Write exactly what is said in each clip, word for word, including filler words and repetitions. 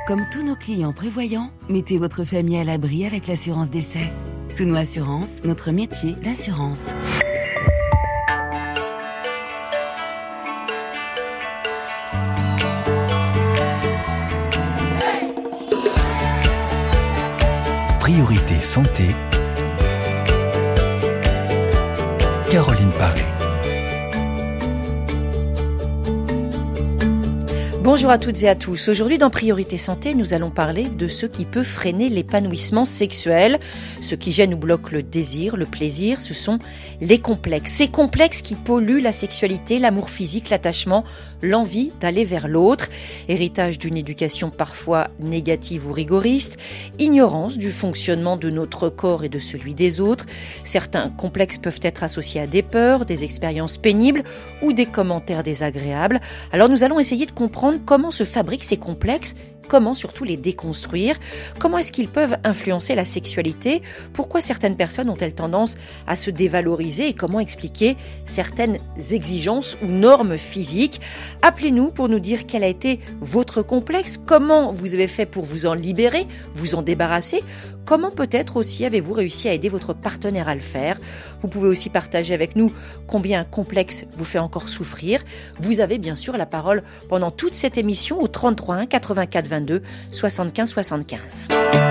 Comme tous nos clients prévoyants, mettez votre famille à l'abri avec l'assurance décès. Souno Assurance, notre métier, l'assurance. Priorité santé. Caroline Paré. Bonjour à toutes et à tous. Aujourd'hui dans Priorité Santé, nous allons parler de ce qui peut freiner l'épanouissement sexuel. Ce qui gêne ou bloque le désir, le plaisir, ce sont les complexes. Ces complexes qui polluent la sexualité, l'amour physique, l'attachement, l'envie d'aller vers l'autre. Héritage d'une éducation parfois négative ou rigoriste, ignorance du fonctionnement de notre corps et de celui des autres. Certains complexes peuvent être associés à des peurs, des expériences pénibles ou des commentaires désagréables. Alors nous allons essayer de comprendre comment se fabriquent ces complexes, comment surtout les déconstruire, comment est-ce qu'ils peuvent influencer la sexualité, pourquoi certaines personnes ont-elles tendance à se dévaloriser et comment expliquer certaines exigences ou normes physiques. Appelez-nous pour nous dire quel a été votre complexe, comment vous avez fait pour vous en libérer, vous en débarrasser, comment peut-être aussi avez-vous réussi à aider votre partenaire à le faire. Vous pouvez aussi partager avec nous combien un complexe vous fait encore souffrir. Vous avez bien sûr la parole pendant toute cette émission au trente-trois un quatre-vingt-quatre vingt-deux soixante-quinze soixante-quinze.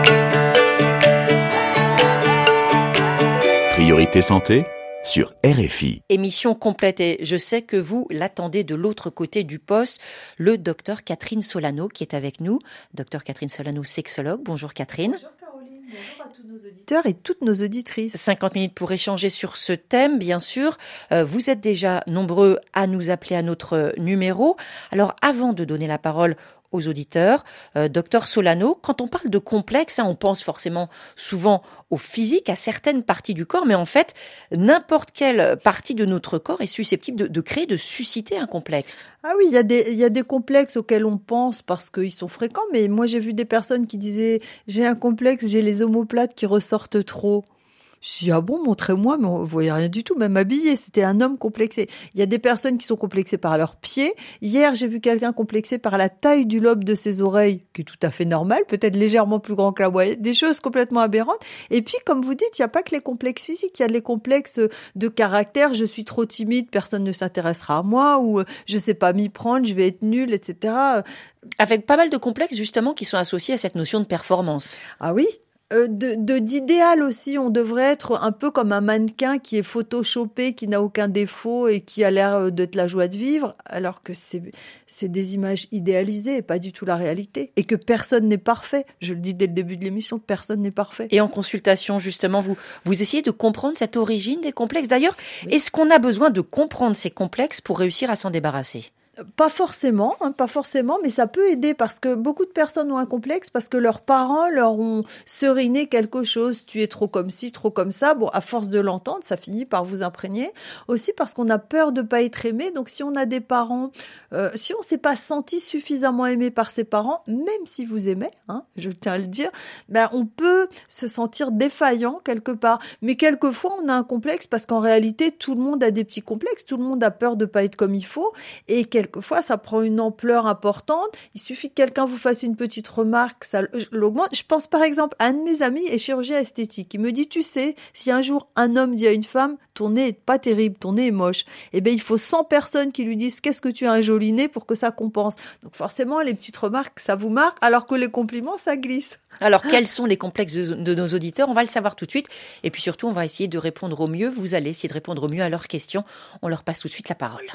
Priorité santé sur R F I. Émission complète et je sais que vous l'attendez de l'autre côté du poste, le docteur Catherine Solano qui est avec nous. Docteur Catherine Solano, sexologue. Bonjour Catherine. Bonjour Caroline, bonjour à tous nos auditeurs et toutes nos auditrices. cinquante minutes pour échanger sur ce thème, bien sûr. Euh, vous êtes déjà nombreux à nous appeler à notre numéro. Alors avant de donner la parole aux auditeurs, euh, docteur Solano, quand on parle de complexe, hein, on pense forcément souvent au physique, à certaines parties du corps, mais en fait, n'importe quelle partie de notre corps est susceptible de, de créer, de susciter un complexe. Ah oui, il y a des, il y a des complexes auxquels on pense parce qu'ils sont fréquents, mais moi j'ai vu des personnes qui disaient « j'ai un complexe, j'ai les omoplates qui ressortent trop ». Je dis, ah bon, montrez-moi, mais on ne voyait rien du tout, même habillé, c'était un homme complexé. Il y a des personnes qui sont complexées par leurs pieds. Hier, j'ai vu quelqu'un complexé par la taille du lobe de ses oreilles, qui est tout à fait normal, peut-être légèrement plus grand que la moyenne, des choses complètement aberrantes. Et puis, comme vous dites, il n'y a pas que les complexes physiques, il y a les complexes de caractère, je suis trop timide, personne ne s'intéressera à moi, ou je ne sais pas m'y prendre, je vais être nulle, et cetera. Avec pas mal de complexes, justement, qui sont associés à cette notion de performance. Ah oui ? Euh, de, de d'idéal aussi, on devrait être un peu comme un mannequin qui est photoshopé, qui n'a aucun défaut et qui a l'air d'être la joie de vivre, alors que c'est, c'est des images idéalisées et pas du tout la réalité. Et que personne n'est parfait. Je le dis dès le début de l'émission, personne n'est parfait. Et en consultation, justement, vous, vous essayez de comprendre cette origine des complexes. D'ailleurs, oui. Est-ce qu'on a besoin de comprendre ces complexes pour réussir à s'en débarrasser ? Pas forcément, hein, pas forcément, mais ça peut aider parce que beaucoup de personnes ont un complexe parce que leurs parents leur ont seriné quelque chose. Tu es trop comme ci, trop comme ça. Bon, à force de l'entendre, ça finit par vous imprégner. Aussi parce qu'on a peur de pas être aimé. Donc, si on a des parents, euh, si on s'est pas senti suffisamment aimé par ses parents, même si vous aimez, hein, je tiens à le dire, ben on peut se sentir défaillant quelque part. Mais quelquefois, on a un complexe parce qu'en réalité, tout le monde a des petits complexes. Tout le monde a peur de pas être comme il faut et quel Quelquefois, ça prend une ampleur importante. Il suffit que quelqu'un vous fasse une petite remarque, ça l'augmente. Je pense par exemple à un de mes amis est chirurgien esthétique. Il me dit, tu sais, si un jour un homme dit à une femme, ton nez est pas terrible, ton nez est moche, eh bien, il faut cent personnes qui lui disent, qu'est-ce que tu as un joli nez pour que ça compense. Donc forcément, les petites remarques, ça vous marque, alors que les compliments, ça glisse. Alors, quels sont les complexes de, de nos auditeurs ? On va le savoir tout de suite. Et puis surtout, on va essayer de répondre au mieux. Vous allez essayer de répondre au mieux à leurs questions. On leur passe tout de suite la parole.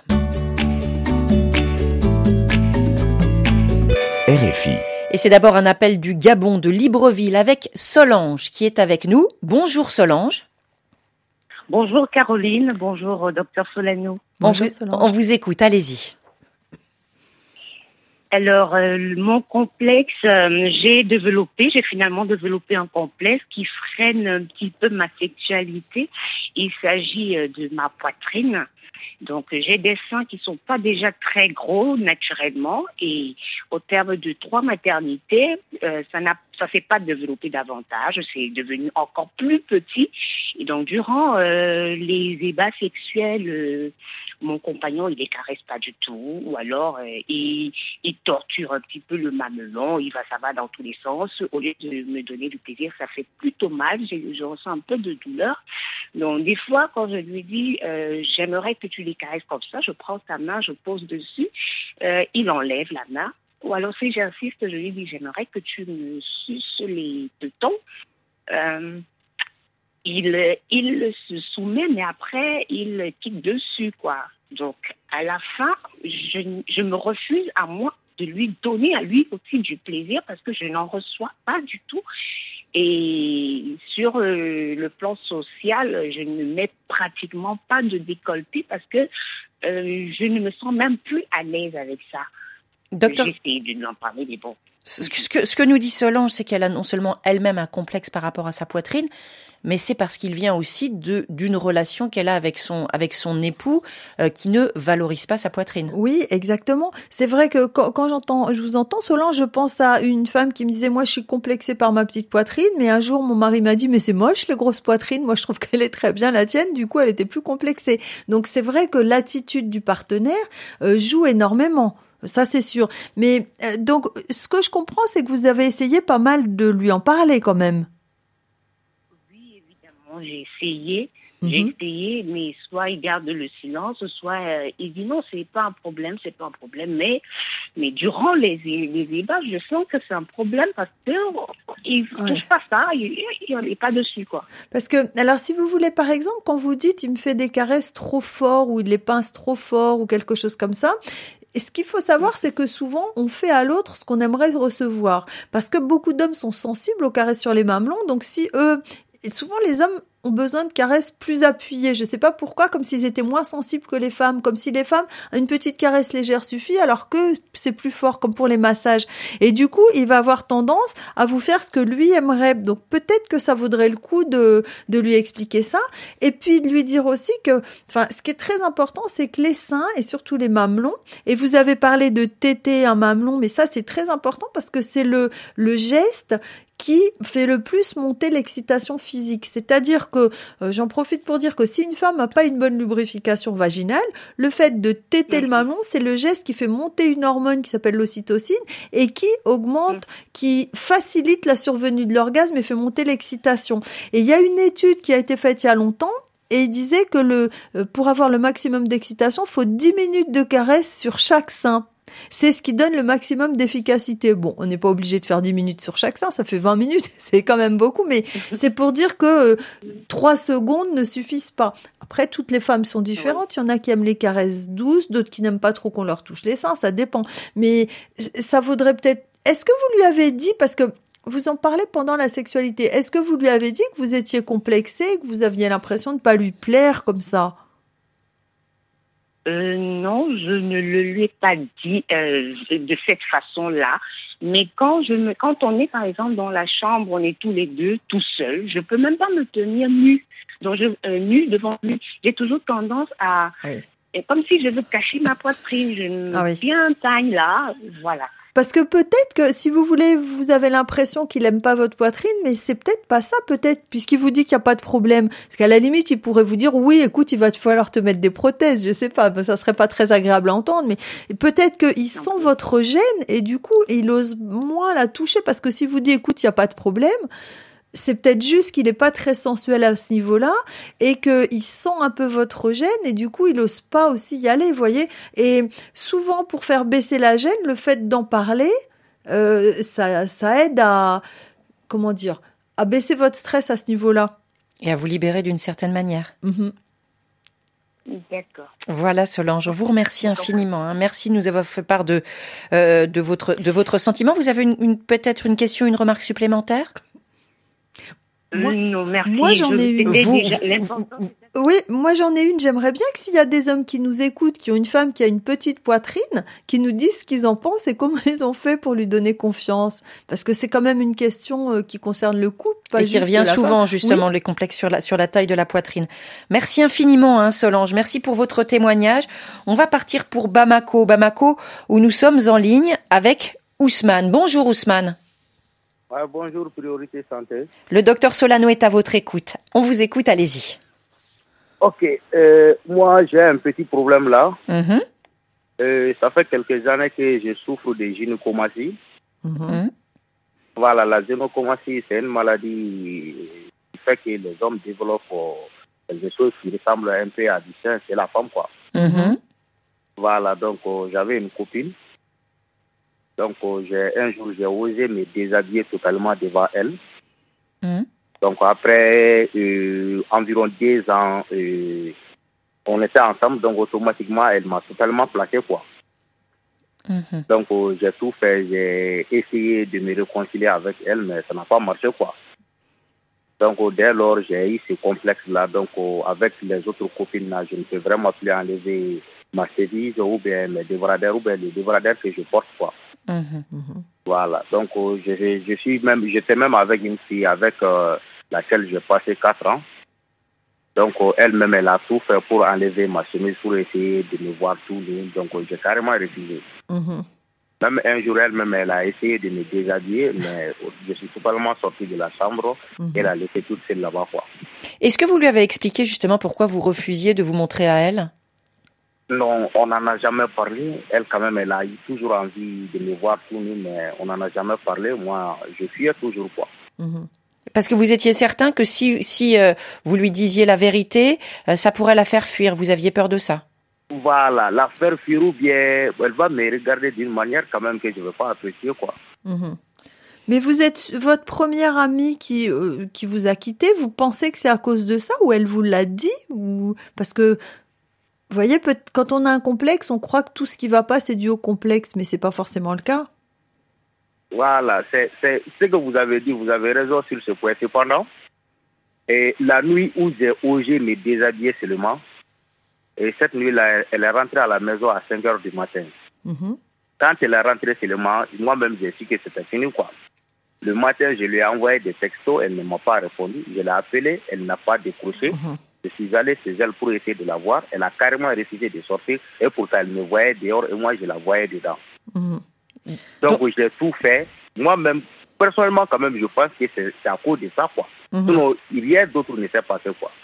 R F I. Et c'est d'abord un appel du Gabon, de Libreville, avec Solange qui est avec nous. Bonjour Solange. Bonjour Caroline, bonjour docteur Solano. Bonjour, on, vous, Solange. On vous écoute, allez-y. Alors, euh, mon complexe, euh, j'ai développé, j'ai finalement développé un complexe qui freine un petit peu ma sexualité. Il s'agit euh, de ma poitrine. Donc j'ai des seins qui sont pas déjà très gros naturellement et au terme de trois maternités, euh, ça n'a ça s'est pas développé davantage, c'est devenu encore plus petit. Et donc durant euh, les ébats sexuels, euh, mon compagnon il les caresse pas du tout, ou alors euh, il, il torture un petit peu le mamelon, il va ça va dans tous les sens. Au lieu de me donner du plaisir, ça fait plutôt mal, je, je ressens un peu de douleur. Donc des fois quand je lui dis euh, j'aimerais que tu les caresses comme ça, je prends sa main, je pose dessus, euh, il enlève la main. Ou alors si j'insiste, je lui dis j'aimerais que tu me suces les tétons. Euh, il, il se soumet, mais après il kick dessus, quoi. Donc à la fin, je, je me refuse à moi de lui donner à lui aussi du plaisir parce que je n'en reçois pas du tout. Et sur euh, le plan social, je ne mets pratiquement pas de décolleté parce que euh, je ne me sens même plus à l'aise avec ça. Docteur, j'ai essayé de lui en parler, mais bon. Ce que, ce que nous dit Solange, c'est qu'elle a non seulement elle-même un complexe par rapport à sa poitrine, mais c'est parce qu'il vient aussi de d'une relation qu'elle a avec son avec son époux euh, qui ne valorise pas sa poitrine. Oui, exactement. C'est vrai que quand, quand j'entends, je vous entends, Solange, je pense à une femme qui me disait moi je suis complexée par ma petite poitrine, mais un jour mon mari m'a dit mais c'est moche les grosses poitrines. Moi je trouve qu'elle est très bien la tienne. Du coup elle était plus complexée. Donc c'est vrai que l'attitude du partenaire euh, joue énormément. Ça, c'est sûr. Mais euh, donc, ce que je comprends, c'est que vous avez essayé pas mal de lui en parler quand même. Oui, évidemment, j'ai essayé. Mm-hmm. J'ai essayé, mais soit il garde le silence, soit euh, il dit non, c'est pas un problème, c'est pas un problème. Mais, mais durant les, les débats, je sens que c'est un problème parce qu'il ne touche pas ça, il n'est pas dessus, quoi. Parce que, alors, si vous voulez, par exemple, quand vous dites il me fait des caresses trop fort ou il les pince trop fort ou quelque chose comme ça, et ce qu'il faut savoir, c'est que souvent, on fait à l'autre ce qu'on aimerait recevoir. Parce que beaucoup d'hommes sont sensibles aux caresses sur les mamelons. Donc, si eux, et souvent les hommes ont besoin de caresses plus appuyées. Je sais pas pourquoi, comme s'ils étaient moins sensibles que les femmes, comme si les femmes, une petite caresse légère suffit, alors que c'est plus fort, comme pour les massages. Et du coup, il va avoir tendance à vous faire ce que lui aimerait. Donc peut-être que ça vaudrait le coup de de lui expliquer ça, et puis de lui dire aussi que, enfin, ce qui est très important, c'est que les seins et surtout les mamelons. Et vous avez parlé de téter un mamelon, mais ça c'est très important parce que c'est le le geste qui fait le plus monter l'excitation physique. C'est-à-dire que, euh, j'en profite pour dire que si une femme n'a pas une bonne lubrification vaginale, le fait de téter mmh. le mamelon, c'est le geste qui fait monter une hormone qui s'appelle l'ocytocine et qui augmente, mmh. qui facilite la survenue de l'orgasme et fait monter l'excitation. Et il y a une étude qui a été faite il y a longtemps et il disait que le, pour avoir le maximum d'excitation, il faut dix minutes de caresse sur chaque sein. C'est ce qui donne le maximum d'efficacité. Bon, on n'est pas obligé de faire dix minutes sur chaque sein, ça fait vingt minutes, c'est quand même beaucoup, mais c'est pour dire que euh, trois secondes ne suffisent pas. Après, toutes les femmes sont différentes. Il y en a qui aiment les caresses douces, d'autres qui n'aiment pas trop qu'on leur touche les seins, ça dépend. Mais ça vaudrait peut-être... Est-ce que vous lui avez dit, parce que vous en parlez pendant la sexualité, est-ce que vous lui avez dit que vous étiez complexé, que vous aviez l'impression de ne pas lui plaire comme ça ? Euh, non, je ne le lui ai pas dit euh, de cette façon-là. Mais quand je me, quand on est par exemple dans la chambre, on est tous les deux tout seuls. Je peux même pas me tenir nue, donc je euh, nue devant lui. J'ai toujours tendance à, oui. et comme si je veux cacher ma poitrine. Je me ah oui. bien taille là, voilà. Parce que peut-être que, si vous voulez, vous avez l'impression qu'il aime pas votre poitrine, mais c'est peut-être pas ça, peut-être, puisqu'il vous dit qu'il y a pas de problème. Parce qu'à la limite, il pourrait vous dire, oui, écoute, il va te falloir te mettre des prothèses, je sais pas, ça serait pas très agréable à entendre, mais peut-être qu'il sent votre gêne, et du coup, il ose moins la toucher, parce que si vous dit, écoute, il y a pas de problème, c'est peut-être juste qu'il n'est pas très sensuel à ce niveau-là et qu'il sent un peu votre gêne et du coup, il n'ose pas aussi y aller, vous voyez. Et souvent, pour faire baisser la gêne, le fait d'en parler, euh, ça, ça aide à, comment dire, à baisser votre stress à ce niveau-là. Et à vous libérer d'une certaine manière. Mm-hmm. D'accord. Voilà Solange, on vous remercie infiniment. Hein. Merci de nous avoir fait part de, euh, de, votre, de votre sentiment. Vous avez une, une, peut-être une question, une remarque supplémentaire ? Moi, non, merci. moi, j'en Je ai une. sais Vous- déjà l'importance. Oui, moi j'en ai une. J'aimerais bien que s'il y a des hommes qui nous écoutent, qui ont une femme qui a une petite poitrine, qui nous disent ce qu'ils en pensent et comment ils ont fait pour lui donner confiance. Parce que c'est quand même une question euh, qui concerne le couple, pas Et qui juste revient la souvent, femme. justement, les complexes sur la, sur la taille de la poitrine. Merci infiniment, hein, Solange. Merci pour votre témoignage. On va partir pour Bamako. Bamako, où nous sommes en ligne avec Ousmane. Bonjour, Ousmane. Ouais, bonjour, Priorité Santé. Le docteur Solano est à votre écoute. On vous écoute, allez-y. Ok, euh, moi j'ai un petit problème là. Mhm. Euh, ça fait quelques années que je souffre de gynécomastie. Oui. Mhm. Mhm. Voilà, la gynécomastie, c'est une maladie qui fait que les hommes développent euh, quelque chose qui ressemble un peu à du sein, c'est la femme quoi. Mhm. Voilà, donc euh, j'avais une copine. Donc euh, j'ai, un jour j'ai osé me déshabiller totalement devant elle. Mhm. Donc après euh, environ deux ans, euh, on était ensemble, donc automatiquement elle m'a totalement plaqué quoi. Mhm. Donc euh, j'ai tout fait, j'ai essayé de me réconcilier avec elle, mais ça n'a pas marché quoi. Donc euh, dès lors j'ai eu ce complexe là, donc euh, avec les autres copines là, je ne peux vraiment plus enlever ma chemise ou bien mes débardeurs ou bien les débardeurs que je porte quoi. Mhm. Mhm. Voilà, donc euh, je, je suis même, j'étais même avec une fille avec euh, laquelle j'ai passé quatre ans. Donc euh, elle-même, elle a tout fait pour enlever ma chemise, pour essayer de me voir tout nu. Donc euh, j'ai carrément refusé. Mhm. Même un jour, elle-même, elle a essayé de me déshabiller, mais euh, je suis totalement sorti de la chambre. Mhm. Elle a laissé toute seule là-bas, quoi. Est-ce que vous lui avez expliqué justement pourquoi vous refusiez de vous montrer à elle? Non, on n'en a jamais parlé. Elle, quand même, elle a eu toujours envie de me voir tout nu, mais on n'en a jamais parlé. Moi, je fuyais toujours, quoi. Mhm. Parce que vous étiez certain que si, si euh, vous lui disiez la vérité, euh, ça pourrait la faire fuir. Vous aviez peur de ça? Voilà, la faire fuir ou bien elle va me regarder d'une manière quand même que je ne veux pas apprécier, quoi. Mhm. Mais vous êtes votre première amie qui euh, qui vous a quitté. Vous pensez que c'est à cause de ça ou elle vous l'a dit ou parce que vous voyez, peut- quand on a un complexe, on croit que tout ce qui va pas c'est dû au complexe, mais c'est pas forcément le cas. Voilà, c'est c'est ce que vous avez dit, vous avez raison sur ce point. Cependant, et la nuit où j'ai osé me déshabiller seulement, et cette nuit-là, elle est rentrée à la maison à cinq heures du matin. Mhm. Quand elle est rentrée seulement, moi-même j'ai su que c'était fini, quoi. Le matin, je lui ai envoyé des textos, elle ne m'a pas répondu. Je l'ai appelée, elle n'a pas décroché. Mhm. Je suis allé chez elle pour essayer de la voir. Elle a carrément refusé de sortir. Et pourtant, elle me voyait dehors et moi, je la voyais dedans. Mhm. Donc, j'ai tout fait. Moi-même, personnellement, quand même, je pense que c'est c'est à cause de ça, quoi. Mhm. Sinon, rien d'autre ne s'est passé, quoi.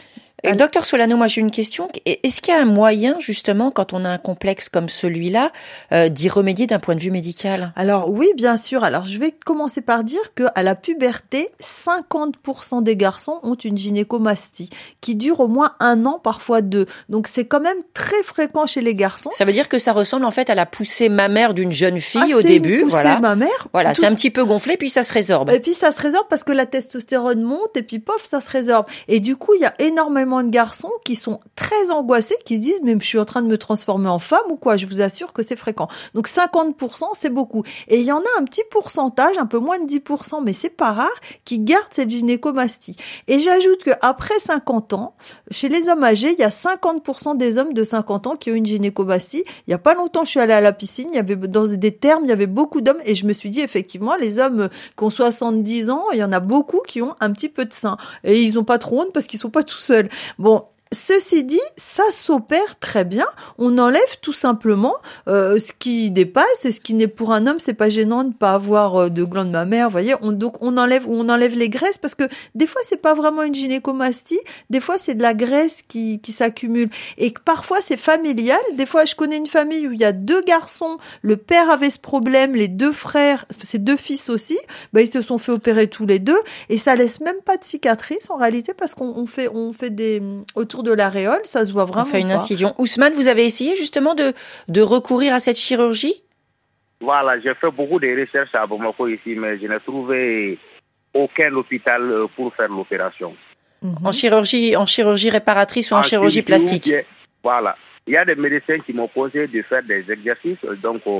Et docteur Solano, moi j'ai une question. Est-ce qu'il y a un moyen, justement, quand on a un complexe comme celui-là, euh, d'y remédier d'un point de vue médical? Alors oui, bien sûr. Alors je vais commencer par dire que à la puberté, cinquante pour cent des garçons ont une gynécomastie qui dure au moins un an, parfois deux. Donc c'est quand même très fréquent chez les garçons. Ça veut dire que ça ressemble en fait à la poussée mammaire d'une jeune fille Ah, au c'est début. une poussée Voilà, mammaire. voilà, Tout c'est un ce- petit peu gonflé, puis ça se résorbe. Et puis ça se résorbe parce que la testostérone monte et puis pof, ça se résorbe. Et du coup, il y a énormément de garçons qui sont très angoissés, qui se disent mais je suis en train de me transformer en femme ou quoi. Je vous assure que c'est fréquent. Donc cinquante pour cent, c'est beaucoup. Et il y en a un petit pourcentage, un peu moins de dix pour cent, mais c'est pas rare, qui gardent cette gynécomastie. Et j'ajoute que après cinquante ans, chez les hommes âgés, il y a cinquante pour cent des hommes de cinquante ans qui ont une gynécomastie. Il y a pas longtemps, je suis allée à la piscine, il y avait dans des termes, il y avait beaucoup d'hommes et je me suis dit effectivement, les hommes qui ont soixante-dix ans, il y en a beaucoup qui ont un petit peu de sein et ils ont pas trop honte parce qu'ils sont pas tout seuls. Bon, ceci dit, ça s'opère très bien. On enlève tout simplement euh, ce qui dépasse et ce qui n'est pour un homme, c'est pas gênant de pas avoir euh, de glande mammaire. Vous voyez, on, donc on enlève on enlève les graisses parce que des fois c'est pas vraiment une gynécomastie, des fois c'est de la graisse qui qui s'accumule et que parfois c'est familial. Des fois, je connais une famille où il y a deux garçons, le père avait ce problème, les deux frères, ses deux fils aussi, ben ils se sont fait opérer tous les deux et ça laisse même pas de cicatrice en réalité parce qu'on on fait on fait des autour de l'aréole, ça se voit vraiment On fait une pas. incision. Ousmane, vous avez essayé justement de, de recourir à cette chirurgie? Voilà, j'ai fait beaucoup de recherches à Bamako ici, mais je n'ai trouvé aucun hôpital euh, pour faire l'opération. Mhm. En chirurgie, en chirurgie réparatrice ou en, En chirurgie plastique? bien, voilà. Il y a des médecins qui m'ont posé de faire des exercices, donc euh,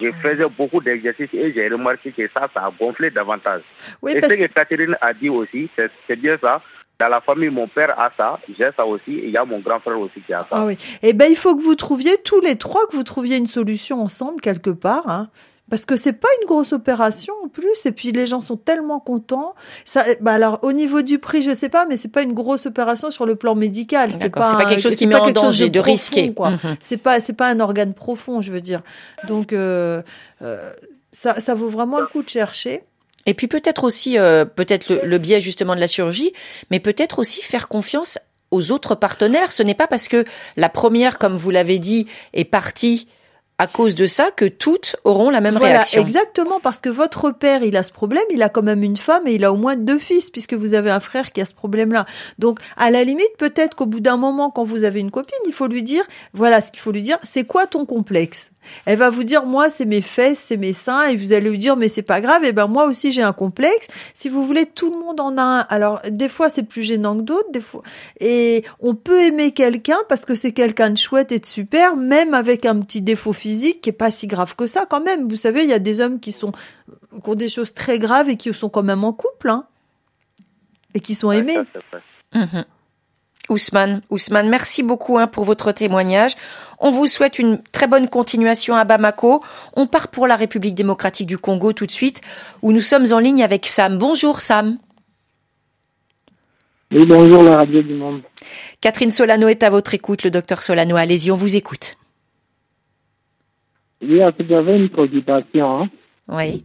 Je faisais beaucoup d'exercices et j'ai remarqué que ça, ça a gonflé davantage. Oui, et parce... ce que Catherine a dit aussi, c'est, c'est bien ça. Dans la famille, mon père a ça, j'ai ça aussi, et il y a mon grand frère aussi qui a ça. Ah oui. Eh ben, il faut que vous trouviez, tous les trois, que vous trouviez une solution ensemble, quelque part, hein. Parce que c'est pas une grosse opération en plus, et puis les gens sont tellement contents. Ça, bah alors au niveau du prix, je sais pas, mais c'est pas une grosse opération sur le plan médical. D'accord. C'est pas, c'est pas quelque chose un, qui met en danger, de, de profond, risquer. Quoi. Mm-hmm. C'est pas, c'est pas un organe profond, je veux dire. Donc euh, euh, ça, ça vaut vraiment le coup de chercher. Et puis peut-être aussi, euh, peut-être le, le biais justement de la chirurgie, mais peut-être aussi faire confiance aux autres partenaires. Ce n'est pas parce que la première, comme vous l'avez dit, est partie à cause de ça que toutes auront la même voilà, réaction. Exactement, parce que votre père, il a ce problème, il a quand même une femme et il a au moins deux fils, puisque vous avez un frère qui a ce problème-là. Donc, à la limite, peut-être qu'au bout d'un moment, quand vous avez une copine, il faut lui dire, voilà, ce qu'il faut lui dire, c'est quoi ton complexe ? Elle va vous dire, moi, c'est mes fesses, c'est mes seins, et vous allez lui dire, mais c'est pas grave, et ben moi aussi j'ai un complexe. Si vous voulez, tout le monde en a un. Alors, des fois, c'est plus gênant que d'autres, des fois. Et on peut aimer quelqu'un parce que c'est quelqu'un de chouette et de super, même avec un petit défaut physique qui est pas si grave que ça, quand même. Vous savez, il y a des hommes qui sont, qui ont des choses très graves et qui sont quand même en couple, hein. Et qui sont aimés. Mmh. Ousmane, Ousmane, merci beaucoup hein, pour votre témoignage. On vous souhaite une très bonne continuation à Bamako. On part pour la République démocratique du Congo tout de suite, où nous sommes en ligne avec Sam. Bonjour Sam. Oui, bonjour la radio du monde. Catherine Solano est à votre écoute. Le docteur Solano, allez-y, on vous écoute. Oui, en fait, j'avais une préoccupation. Hein. Oui.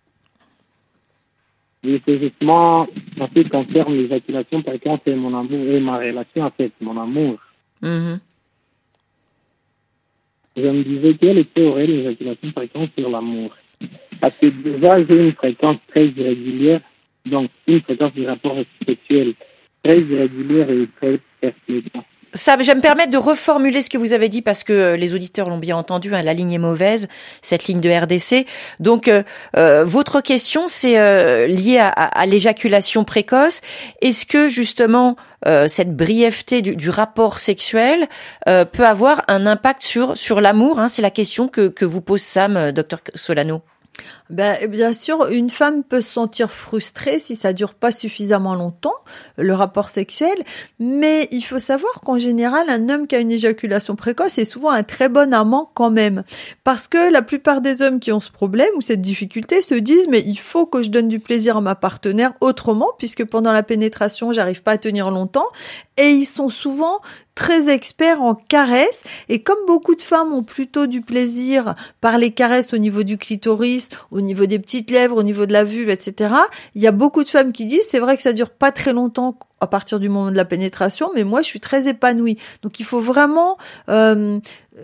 Et c'est justement en ce qui concerne l'éjaculation précoce et mon amour et ma relation avec mon amour. Mm-hmm. Je me disais quelle était aurait l'éjaculation précoce sur l'amour. Parce que déjà, j'ai une fréquence très irrégulière, donc une fréquence du rapport sexuel très irrégulière et très perpétuelle. Ça, je vais me permettre de reformuler ce que vous avez dit parce que les auditeurs l'ont bien entendu, hein, la ligne est mauvaise, cette ligne de R D C. Donc, euh, euh, votre question, c'est euh, lié à, à, à l'éjaculation précoce. Est-ce que, justement, euh, cette brièveté du, du rapport sexuel euh, peut avoir un impact sur sur l'amour, hein, c'est la question que, que vous pose Sam, euh, docteur Solano. Ben, bien sûr, une femme peut se sentir frustrée si ça dure pas suffisamment longtemps, le rapport sexuel, mais il faut savoir qu'en général, un homme qui a une éjaculation précoce est souvent un très bon amant quand même. Parce que la plupart des hommes qui ont ce problème ou cette difficulté se disent, mais il faut que je donne du plaisir à ma partenaire autrement, puisque pendant la pénétration, j'arrive pas à tenir longtemps, et ils sont souvent très experts en caresses, et comme beaucoup de femmes ont plutôt du plaisir par les caresses au niveau du clitoris, au niveau des petites lèvres, au niveau de la vulve, et cetera, il y a beaucoup de femmes qui disent, c'est vrai que ça dure pas très longtemps à partir du moment de la pénétration, mais moi je suis très épanouie. Donc il faut vraiment euh,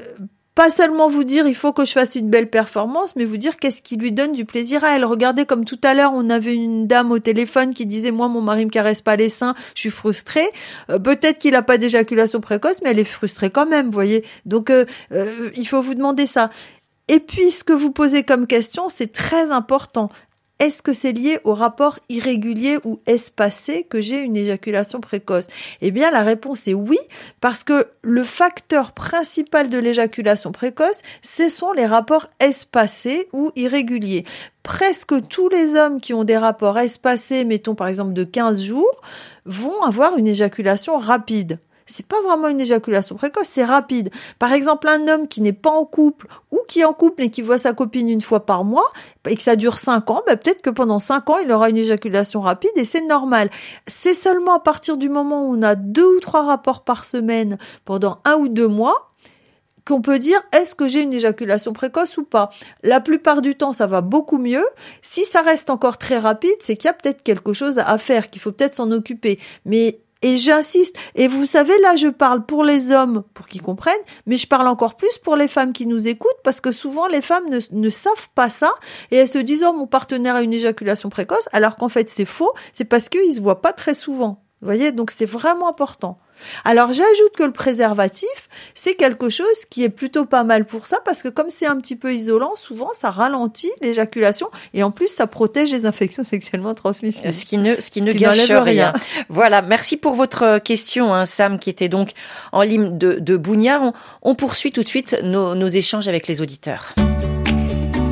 pas seulement vous dire il faut que je fasse une belle performance, mais vous dire qu'est-ce qui lui donne du plaisir à elle. Regardez, comme tout à l'heure, on avait une dame au téléphone qui disait moi mon mari me caresse pas les seins, je suis frustrée. Euh, peut-être qu'il a pas d'éjaculation précoce, mais elle est frustrée quand même, vous voyez. Donc euh, euh, il faut vous demander ça. Et puis ce que vous posez comme question, c'est très important. Est-ce que c'est lié au rapport irrégulier ou espacé que j'ai une éjaculation précoce ? Eh bien, la réponse est oui, parce que le facteur principal de l'éjaculation précoce, ce sont les rapports espacés ou irréguliers. Presque tous les hommes qui ont des rapports espacés, mettons par exemple de quinze jours, vont avoir une éjaculation rapide. C'est pas vraiment une éjaculation précoce, c'est rapide. Par exemple, un homme qui n'est pas en couple ou qui est en couple et qui voit sa copine une fois par mois et que ça dure cinq ans, ben peut-être que pendant cinq ans, il aura une éjaculation rapide et c'est normal. C'est seulement à partir du moment où on a deux ou trois rapports par semaine pendant un ou deux mois qu'on peut dire est-ce que j'ai une éjaculation précoce ou pas. La plupart du temps, ça va beaucoup mieux. Si ça reste encore très rapide, c'est qu'il y a peut-être quelque chose à faire, qu'il faut peut-être s'en occuper. Mais Et j'insiste, et vous savez, là je parle pour les hommes, pour qu'ils comprennent, mais je parle encore plus pour les femmes qui nous écoutent, parce que souvent les femmes ne, ne savent pas ça, et elles se disent « Oh, mon partenaire a une éjaculation précoce », alors qu'en fait c'est faux, c'est parce qu'ils se voient pas très souvent. Vous voyez, donc c'est vraiment important. Alors j'ajoute que le préservatif, c'est quelque chose qui est plutôt pas mal pour ça, parce que comme c'est un petit peu isolant, souvent ça ralentit l'éjaculation et en plus ça protège les infections sexuellement transmissibles. Ce qui ne, ce qui ne ce qui gâche rien. rien. Voilà, merci pour votre question, hein, Sam, qui était donc en ligne de, de Bougnard. On, on poursuit tout de suite nos, nos échanges avec les auditeurs.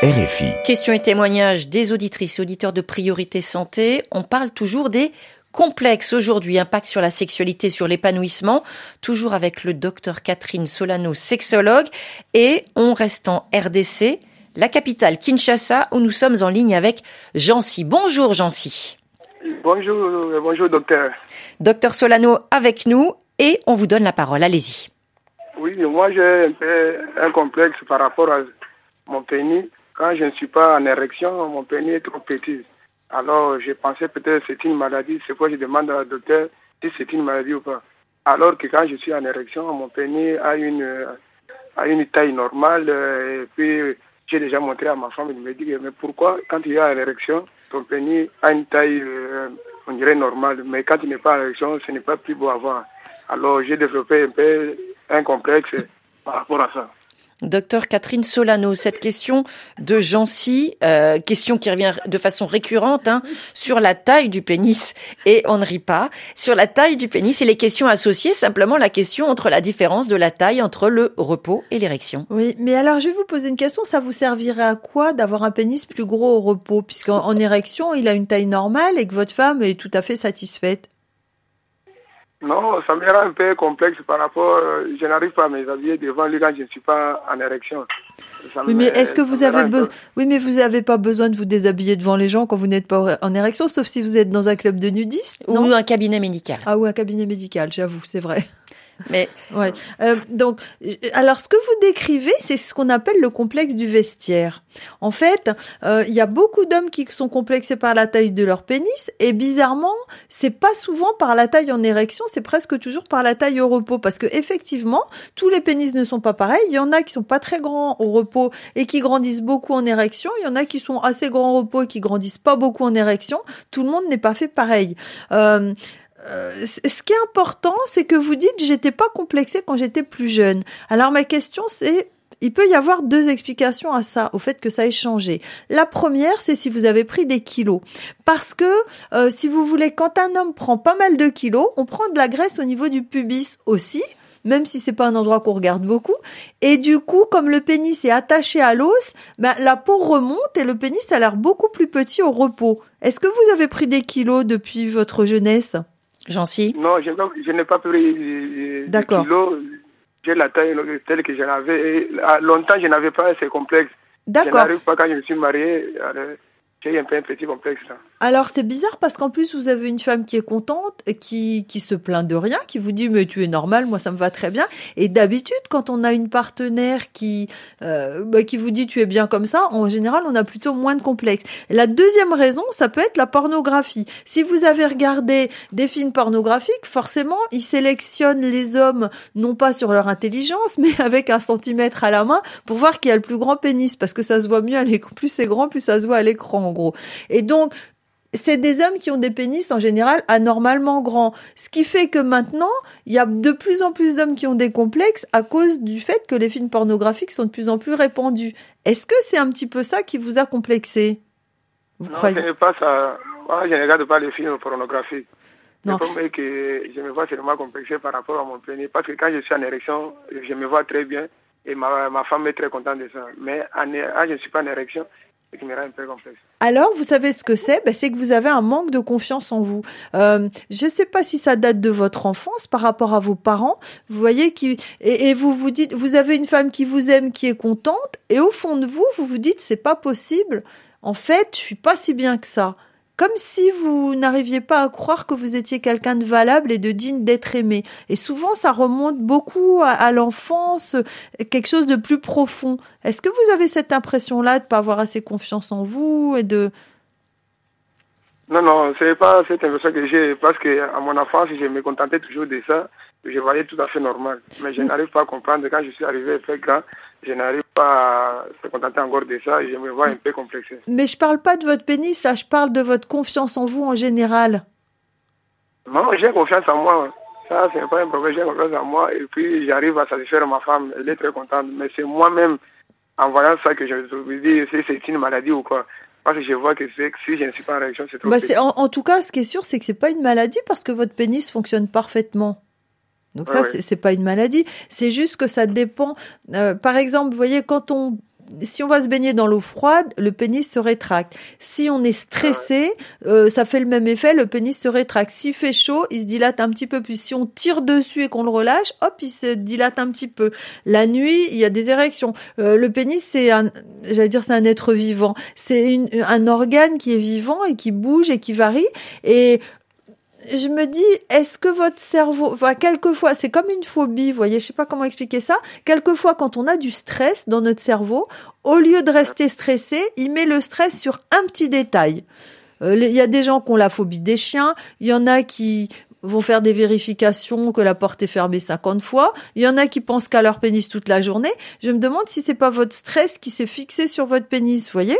R F I. Questions et témoignages des auditrices et auditeurs de Priorité Santé. On parle toujours des complexes aujourd'hui, impact sur la sexualité, sur l'épanouissement, toujours avec le docteur Catherine Solano, sexologue, et on reste en R D C, la capitale Kinshasa, où nous sommes en ligne avec Jancy. Bonjour Jancy. Bonjour, bonjour docteur. Docteur Solano avec nous et on vous donne la parole, allez-y. Oui, moi j'ai un peu un complexe par rapport à mon pénis. Quand je ne suis pas en érection, mon pénis est trop petit. Alors, j'ai pensé peut-être que c'est une maladie. C'est pourquoi je demande à la docteur si c'est une maladie ou pas. Alors que quand je suis en érection, mon pénis a une, a une taille normale. Et puis, j'ai déjà montré à ma femme, elle me dit, mais pourquoi quand tu es en érection, ton pénis a une taille, euh, on dirait normale. Mais quand tu n'es pas en érection, ce n'est pas plus beau à voir. Alors, j'ai développé un peu un complexe par rapport à ça. Docteur Catherine Solano, cette question de Jancy, euh, question qui revient de façon récurrente, hein, sur la taille du pénis, et on ne rit pas, sur la taille du pénis et les questions associées, simplement la question entre la différence de la taille entre le repos et l'érection. Oui, mais alors je vais vous poser une question, ça vous servirait à quoi d'avoir un pénis plus gros au repos, puisqu'en en érection, il a une taille normale et que votre femme est tout à fait satisfaite? Non, ça me rend un peu complexe par rapport, euh, je n'arrive pas à m'habiller devant lui quand je ne suis pas en érection. Ça oui, me, mais est-ce que vous avez be... oui, mais vous n'avez pas besoin de vous déshabiller devant les gens quand vous n'êtes pas en érection, sauf si vous êtes dans un club de nudistes ou un cabinet médical. Ah, ou un cabinet médical, j'avoue, c'est vrai. Mais ouais. Euh, donc, alors ce que vous décrivez, c'est ce qu'on appelle le complexe du vestiaire. En fait, euh, il y a beaucoup d'hommes qui sont complexés par la taille de leur pénis, et bizarrement, c'est pas souvent par la taille en érection, c'est presque toujours par la taille au repos, parce que effectivement, tous les pénis ne sont pas pareils. Il y en a qui sont pas très grands au repos et qui grandissent beaucoup en érection. Il y en a qui sont assez grands au repos et qui grandissent pas beaucoup en érection. Tout le monde n'est pas fait pareil. Euh, Euh, ce qui est important, c'est que vous dites j'étais pas complexée quand j'étais plus jeune. Alors ma question c'est, il peut y avoir deux explications à ça, au fait que ça ait changé. La première, c'est si vous avez pris des kilos. Parce que, euh, si vous voulez, quand un homme prend pas mal de kilos, on prend de la graisse au niveau du pubis aussi, même si c'est pas un endroit qu'on regarde beaucoup. Et du coup, comme le pénis est attaché à l'os, ben, la peau remonte et le pénis a l'air beaucoup plus petit au repos. Est-ce que vous avez pris des kilos depuis votre jeunesse ? Jancy? Non, je, je n'ai pas pris de kilos. J'ai la taille telle que j'en avais. Et longtemps, je n'avais pas ces complexes. D'accord. Je n'arrive pas quand je me suis marié. J'ai un peu un petit complexe là. Alors c'est bizarre parce qu'en plus vous avez une femme qui est contente, qui qui se plaint de rien, qui vous dit mais tu es normal, moi ça me va très bien. Et d'habitude quand on a une partenaire qui euh, bah, qui vous dit tu es bien comme ça, en général on a plutôt moins de complexes. Et la deuxième raison, ça peut être la pornographie. Si vous avez regardé des films pornographiques, forcément ils sélectionnent les hommes non pas sur leur intelligence, mais avec un centimètre à la main pour voir qui a le plus grand pénis, parce que ça se voit mieux à l'écran. Plus c'est grand, plus ça se voit à l'écran en gros. Et donc c'est des hommes qui ont des pénis en général anormalement grands. Ce qui fait que maintenant, il y a de plus en plus d'hommes qui ont des complexes à cause du fait que les films pornographiques sont de plus en plus répandus. Est-ce que c'est un petit peu ça qui vous a complexé? Vous Non, croyez? ce n'est pas ça. Moi, je ne regarde pas les films pornographiques. Non. C'est comme que je me vois seulement complexé par rapport à mon pénis. Parce que quand je suis en érection, je me vois très bien. Et ma, ma femme est très contente de ça. Mais en, quand je ne suis pas en érection, c'est qui me rend un peu complexe. Alors, vous savez ce que c'est? Ben, c'est que vous avez un manque de confiance en vous. Euh, je ne sais pas si ça date de votre enfance par rapport à vos parents. Vous voyez, qui et, et vous vous dites, vous avez une femme qui vous aime, qui est contente, et au fond de vous, vous vous dites, c'est pas possible. En fait, je suis pas si bien que ça. Comme si vous n'arriviez pas à croire que vous étiez quelqu'un de valable et de digne d'être aimé. Et souvent, ça remonte beaucoup à, à l'enfance, quelque chose de plus profond. Est-ce que vous avez cette impression-là de ne pas avoir assez confiance en vous et de... Non, non, ce n'est pas cette impression que j'ai, parce qu'à mon enfance, je me contentais toujours de ça, je voyais tout à fait normal. Mais je n'arrive pas à comprendre, quand je suis arrivé très grand, je n'arrive pas à se contenter encore de ça, et je me vois un peu complexé. Mais je ne parle pas de votre pénis, là, je parle de votre confiance en vous en général. Non, j'ai confiance en moi. Ça, ce n'est pas un problème, j'ai confiance en moi, et puis j'arrive à satisfaire ma femme, elle est très contente. Mais c'est moi-même, en voyant ça, que je me dis si c'est une maladie ou quoi. Parce que je vois que c'est, si je ne suis pas en réaction, c'est trop bah c'est, en, en tout cas, ce qui est sûr, c'est que c'est pas une maladie parce que votre pénis fonctionne parfaitement. Donc ça, ouais, c'est, ouais. c'est pas une maladie. C'est juste que ça dépend. Euh, par exemple, vous voyez, quand on si on va se baigner dans l'eau froide, le pénis se rétracte. Si on est stressé, euh, ça fait le même effet, le pénis se rétracte. S'il fait chaud, il se dilate un petit peu plus. Si on tire dessus et qu'on le relâche, hop, il se dilate un petit peu. La nuit, il y a des érections. Euh, le pénis, c'est un, j'allais dire, c'est un être vivant. C'est une, un organe qui est vivant et qui bouge et qui varie. Et je me dis, est-ce que votre cerveau, enfin, quelquefois, c'est comme une phobie, vous voyez, je sais pas comment expliquer ça. Quelquefois, quand on a du stress dans notre cerveau, au lieu de rester stressé, il met le stress sur un petit détail. Il euh, y a des gens qui ont la phobie des chiens, il y en a qui vont faire des vérifications que la porte est fermée cinquante fois, il y en a qui pensent qu'à leur pénis toute la journée. Je me demande si c'est pas votre stress qui s'est fixé sur votre pénis, vous voyez?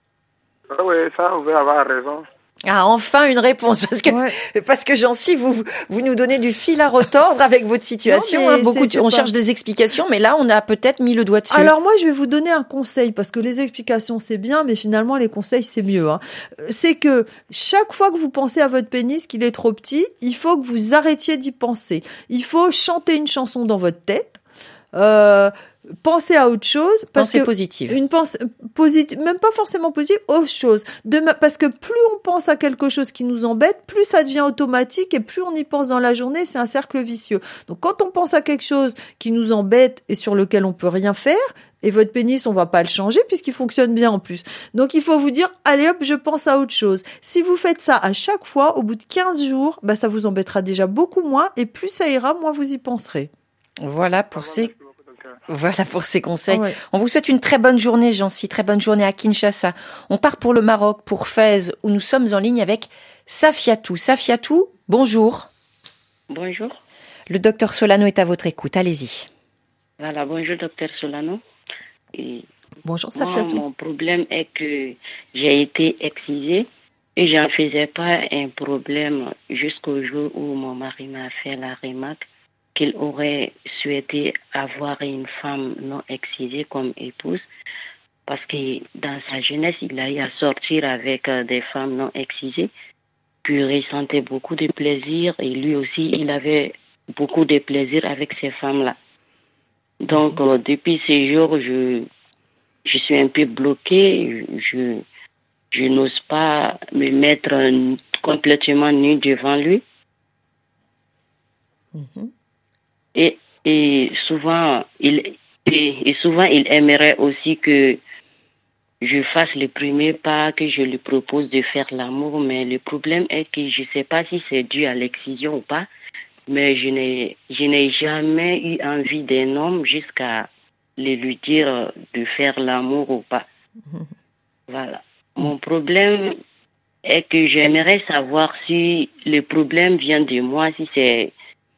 Ah oui, ça, vous pouvez avoir raison. Ah, enfin une réponse, parce que ouais. parce que Jancy, vous vous nous donnez du fil à retordre avec votre situation. Non, hein, beaucoup, c'est, c'est on pas... cherche des explications, mais là on a peut-être mis le doigt dessus. Alors moi, je vais vous donner un conseil, parce que les explications c'est bien, mais finalement les conseils c'est mieux. Hein. C'est que chaque fois que vous pensez à votre pénis qu'il est trop petit, il faut que vous arrêtiez d'y penser. Il faut chanter une chanson dans votre tête. Euh, Pensez à autre chose. Parce pensée que positive. Une pensée positive, même pas forcément positive, autre chose. De, parce que plus on pense à quelque chose qui nous embête, plus ça devient automatique et plus on y pense dans la journée, c'est un cercle vicieux. Donc quand on pense à quelque chose qui nous embête et sur lequel on peut rien faire, et votre pénis, on va pas le changer puisqu'il fonctionne bien en plus. Donc il faut vous dire, allez hop, je pense à autre chose. Si vous faites ça à chaque fois, au bout de quinze jours, bah ça vous embêtera déjà beaucoup moins et plus ça ira, moins vous y penserez. Voilà pour ces Voilà pour ces conseils. Ouais. On vous souhaite une très bonne journée, Jancy, très bonne journée à Kinshasa. On part pour le Maroc, pour Fès, où nous sommes en ligne avec Safiatou. Safiatou, bonjour. Bonjour. Le docteur Solano est à votre écoute, allez-y. Voilà, bonjour docteur Solano. Et bonjour moi, Safiatou. Mon problème est que j'ai été excisée et j'en faisais pas un problème jusqu'au jour où mon mari m'a fait la remarque qu'il aurait souhaité avoir une femme non excisée comme épouse, parce que dans sa jeunesse, il a eu à sortir avec des femmes non excisées, puis il ressentait beaucoup de plaisir, et lui aussi, il avait beaucoup de plaisir avec ces femmes-là. Donc, euh, depuis ces jours, je, je suis un peu bloquée, je, je n'ose pas me mettre complètement nue devant lui. Mm-hmm. Et, et souvent, il et, et souvent il aimerait aussi que je fasse le premier pas, que je lui propose de faire l'amour, mais le problème est que je ne sais pas si c'est dû à l'excision ou pas, mais je n'ai je n'ai jamais eu envie d'un homme jusqu'à le lui dire de faire l'amour ou pas. Voilà. Mon problème est que j'aimerais savoir si le problème vient de moi, si c'est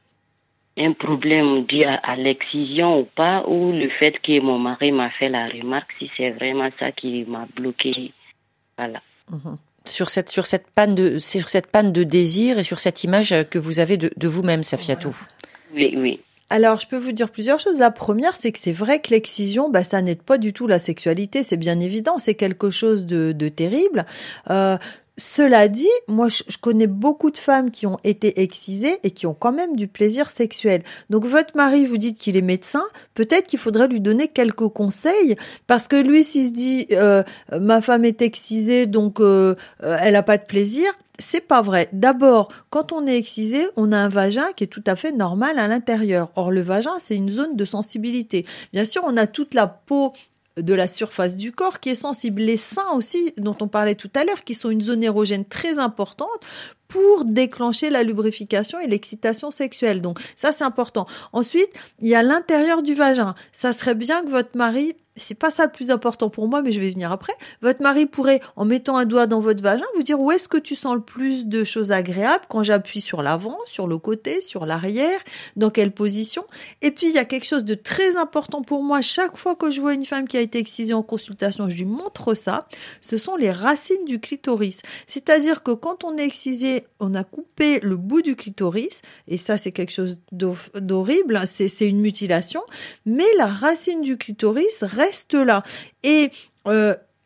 un problème dû à, à l'excision ou pas, ou le fait que mon mari m'a fait la remarque, si c'est vraiment ça qui m'a bloqué. Voilà. Mmh. Sur cette, sur cette panne de, sur cette panne de désir et sur cette image que vous avez de, de vous-même, Safiatou. Oui, oui. Alors, je peux vous dire plusieurs choses. La première, c'est que c'est vrai que l'excision, bah, ça n'aide pas du tout la sexualité. C'est bien évident. C'est quelque chose de, de terrible. Euh, Cela dit, moi, je connais beaucoup de femmes qui ont été excisées et qui ont quand même du plaisir sexuel. Donc, votre mari, vous dites qu'il est médecin, peut-être qu'il faudrait lui donner quelques conseils, parce que lui, s'il se dit euh, « ma femme est excisée, donc euh, elle n'a pas de plaisir », c'est pas vrai. D'abord, quand on est excisé, on a un vagin qui est tout à fait normal à l'intérieur. Or, le vagin, c'est une zone de sensibilité. Bien sûr, on a toute la peau de la surface du corps qui est sensible. Les seins aussi, dont on parlait tout à l'heure, qui sont une zone érogène très importante pour déclencher la lubrification et l'excitation sexuelle. Donc ça, c'est important. Ensuite, il y a l'intérieur du vagin. Ça serait bien que votre mari, c'est pas ça le plus important pour moi, mais je vais y venir après, votre mari pourrait, en mettant un doigt dans votre vagin, vous dire où est-ce que tu sens le plus de choses agréables quand j'appuie sur l'avant, sur le côté, sur l'arrière, dans quelle position. Et puis, il y a quelque chose de très important pour moi. Chaque fois que je vois une femme qui a été excisée en consultation, je lui montre ça. Ce sont les racines du clitoris. C'est-à-dire que quand on est excisé, on a coupé le bout du clitoris, et ça, c'est quelque chose d'horrible, c'est, c'est une mutilation, mais la racine du clitoris reste là. Et euh,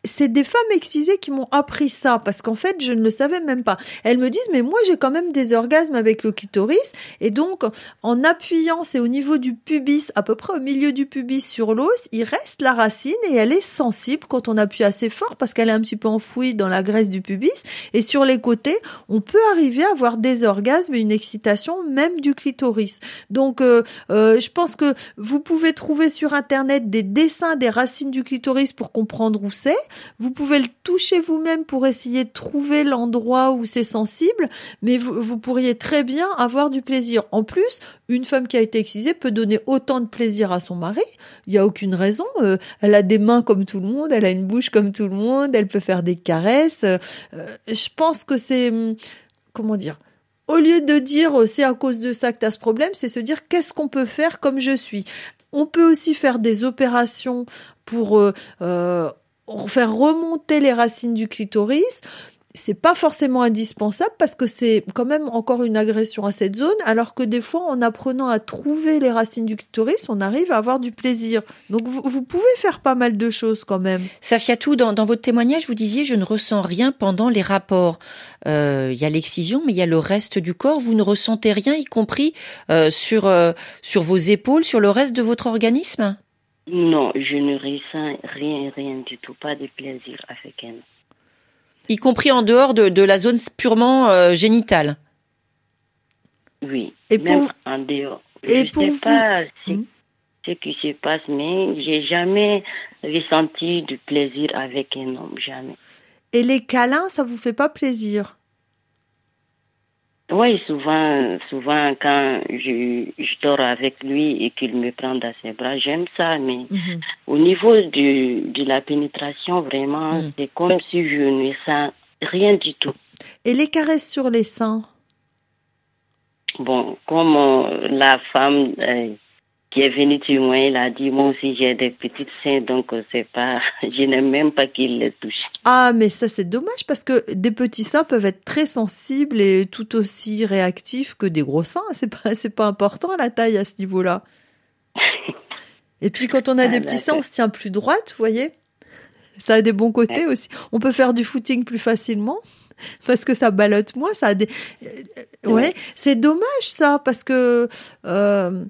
c'est des femmes excisées qui m'ont appris ça, parce qu'en fait, je ne le savais même pas. Elles me disent, mais moi, j'ai quand même des orgasmes avec le clitoris, et donc, en appuyant, c'est au niveau du pubis, à peu près au milieu du pubis sur l'os, il reste la racine, et elle est sensible quand on appuie assez fort, parce qu'elle est un petit peu enfouie dans la graisse du pubis, et sur les côtés, on peut arriver à avoir des orgasmes et une excitation, même du clitoris. Donc, euh, euh, je pense que vous pouvez trouver sur Internet des dessins des racines du clitoris pour comprendre où c'est. Vous pouvez le toucher vous-même pour essayer de trouver l'endroit où c'est sensible, mais vous, vous pourriez très bien avoir du plaisir. En plus, une femme qui a été excisée peut donner autant de plaisir à son mari. Il n'y a aucune raison. Euh, elle a des mains comme tout le monde, elle a une bouche comme tout le monde, elle peut faire des caresses. Euh, je pense que c'est... Comment dire ? Au lieu de dire c'est à cause de ça que tu as ce problème, c'est se dire qu'est-ce qu'on peut faire comme je suis. On peut aussi faire des opérations pour euh, euh, faire remonter les racines du clitoris. C'est pas forcément indispensable parce que c'est quand même encore une agression à cette zone, alors que des fois, en apprenant à trouver les racines du clitoris, on arrive à avoir du plaisir. Donc, vous, vous pouvez faire pas mal de choses quand même. Safiatou, dans, dans votre témoignage, vous disiez « je ne ressens rien pendant les rapports euh, ». Il y a l'excision, mais il y a le reste du corps. Vous ne ressentez rien, y compris euh, sur, euh, sur vos épaules, sur le reste de votre organisme ? Non, je ne ressens rien, rien du tout, pas de plaisir avec elle. Y compris en dehors de, de la zone purement euh, génitale. Oui, et même pour... en dehors. Et je pour ne sais vous... pas ce, mmh. ce qui se passe, mais j'ai jamais ressenti du plaisir avec un homme, jamais. Et les câlins, ça vous fait pas plaisir ? Oui, souvent, souvent quand je, je dors avec lui et qu'il me prend dans ses bras, j'aime ça, mais mm-hmm. au niveau de, de la pénétration, vraiment, mm. c'est comme si je ne sens rien du tout. Et les caresses sur les seins ? Bon, comme euh, la femme euh, qui est venue témoin, il a dit, moi aussi j'ai des petites seins, donc euh, c'est pas, je n'aime même pas qu'il les touche. Ah, mais ça c'est dommage parce que des petits seins peuvent être très sensibles et tout aussi réactifs que des gros seins. C'est pas, c'est pas important la taille à ce niveau-là. Et puis quand on a ah, des petits seins, on se tient plus droite, vous voyez. Ça a des bons côtés aussi. On peut faire du footing plus facilement. Parce que ça ballotte moins, ça a des. Euh, ouais, ouais, c'est dommage ça, parce que euh,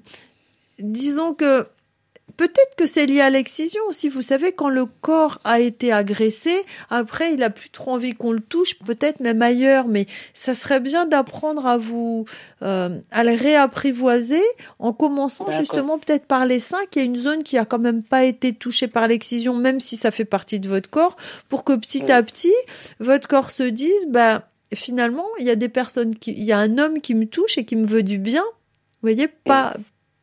disons que peut-être que c'est lié à l'excision aussi. Vous savez, quand le corps a été agressé, après il a plus trop envie qu'on le touche, peut-être même ailleurs. Mais ça serait bien d'apprendre à vous euh, à le réapprivoiser en commençant D'accord. justement peut-être par les seins, qui est une zone qui a quand même pas été touchée par l'excision, même si ça fait partie de votre corps, pour que petit oui. à petit votre corps se dise, bah finalement il y a des personnes qui, il y a un homme qui me touche et qui me veut du bien. Vous voyez, pas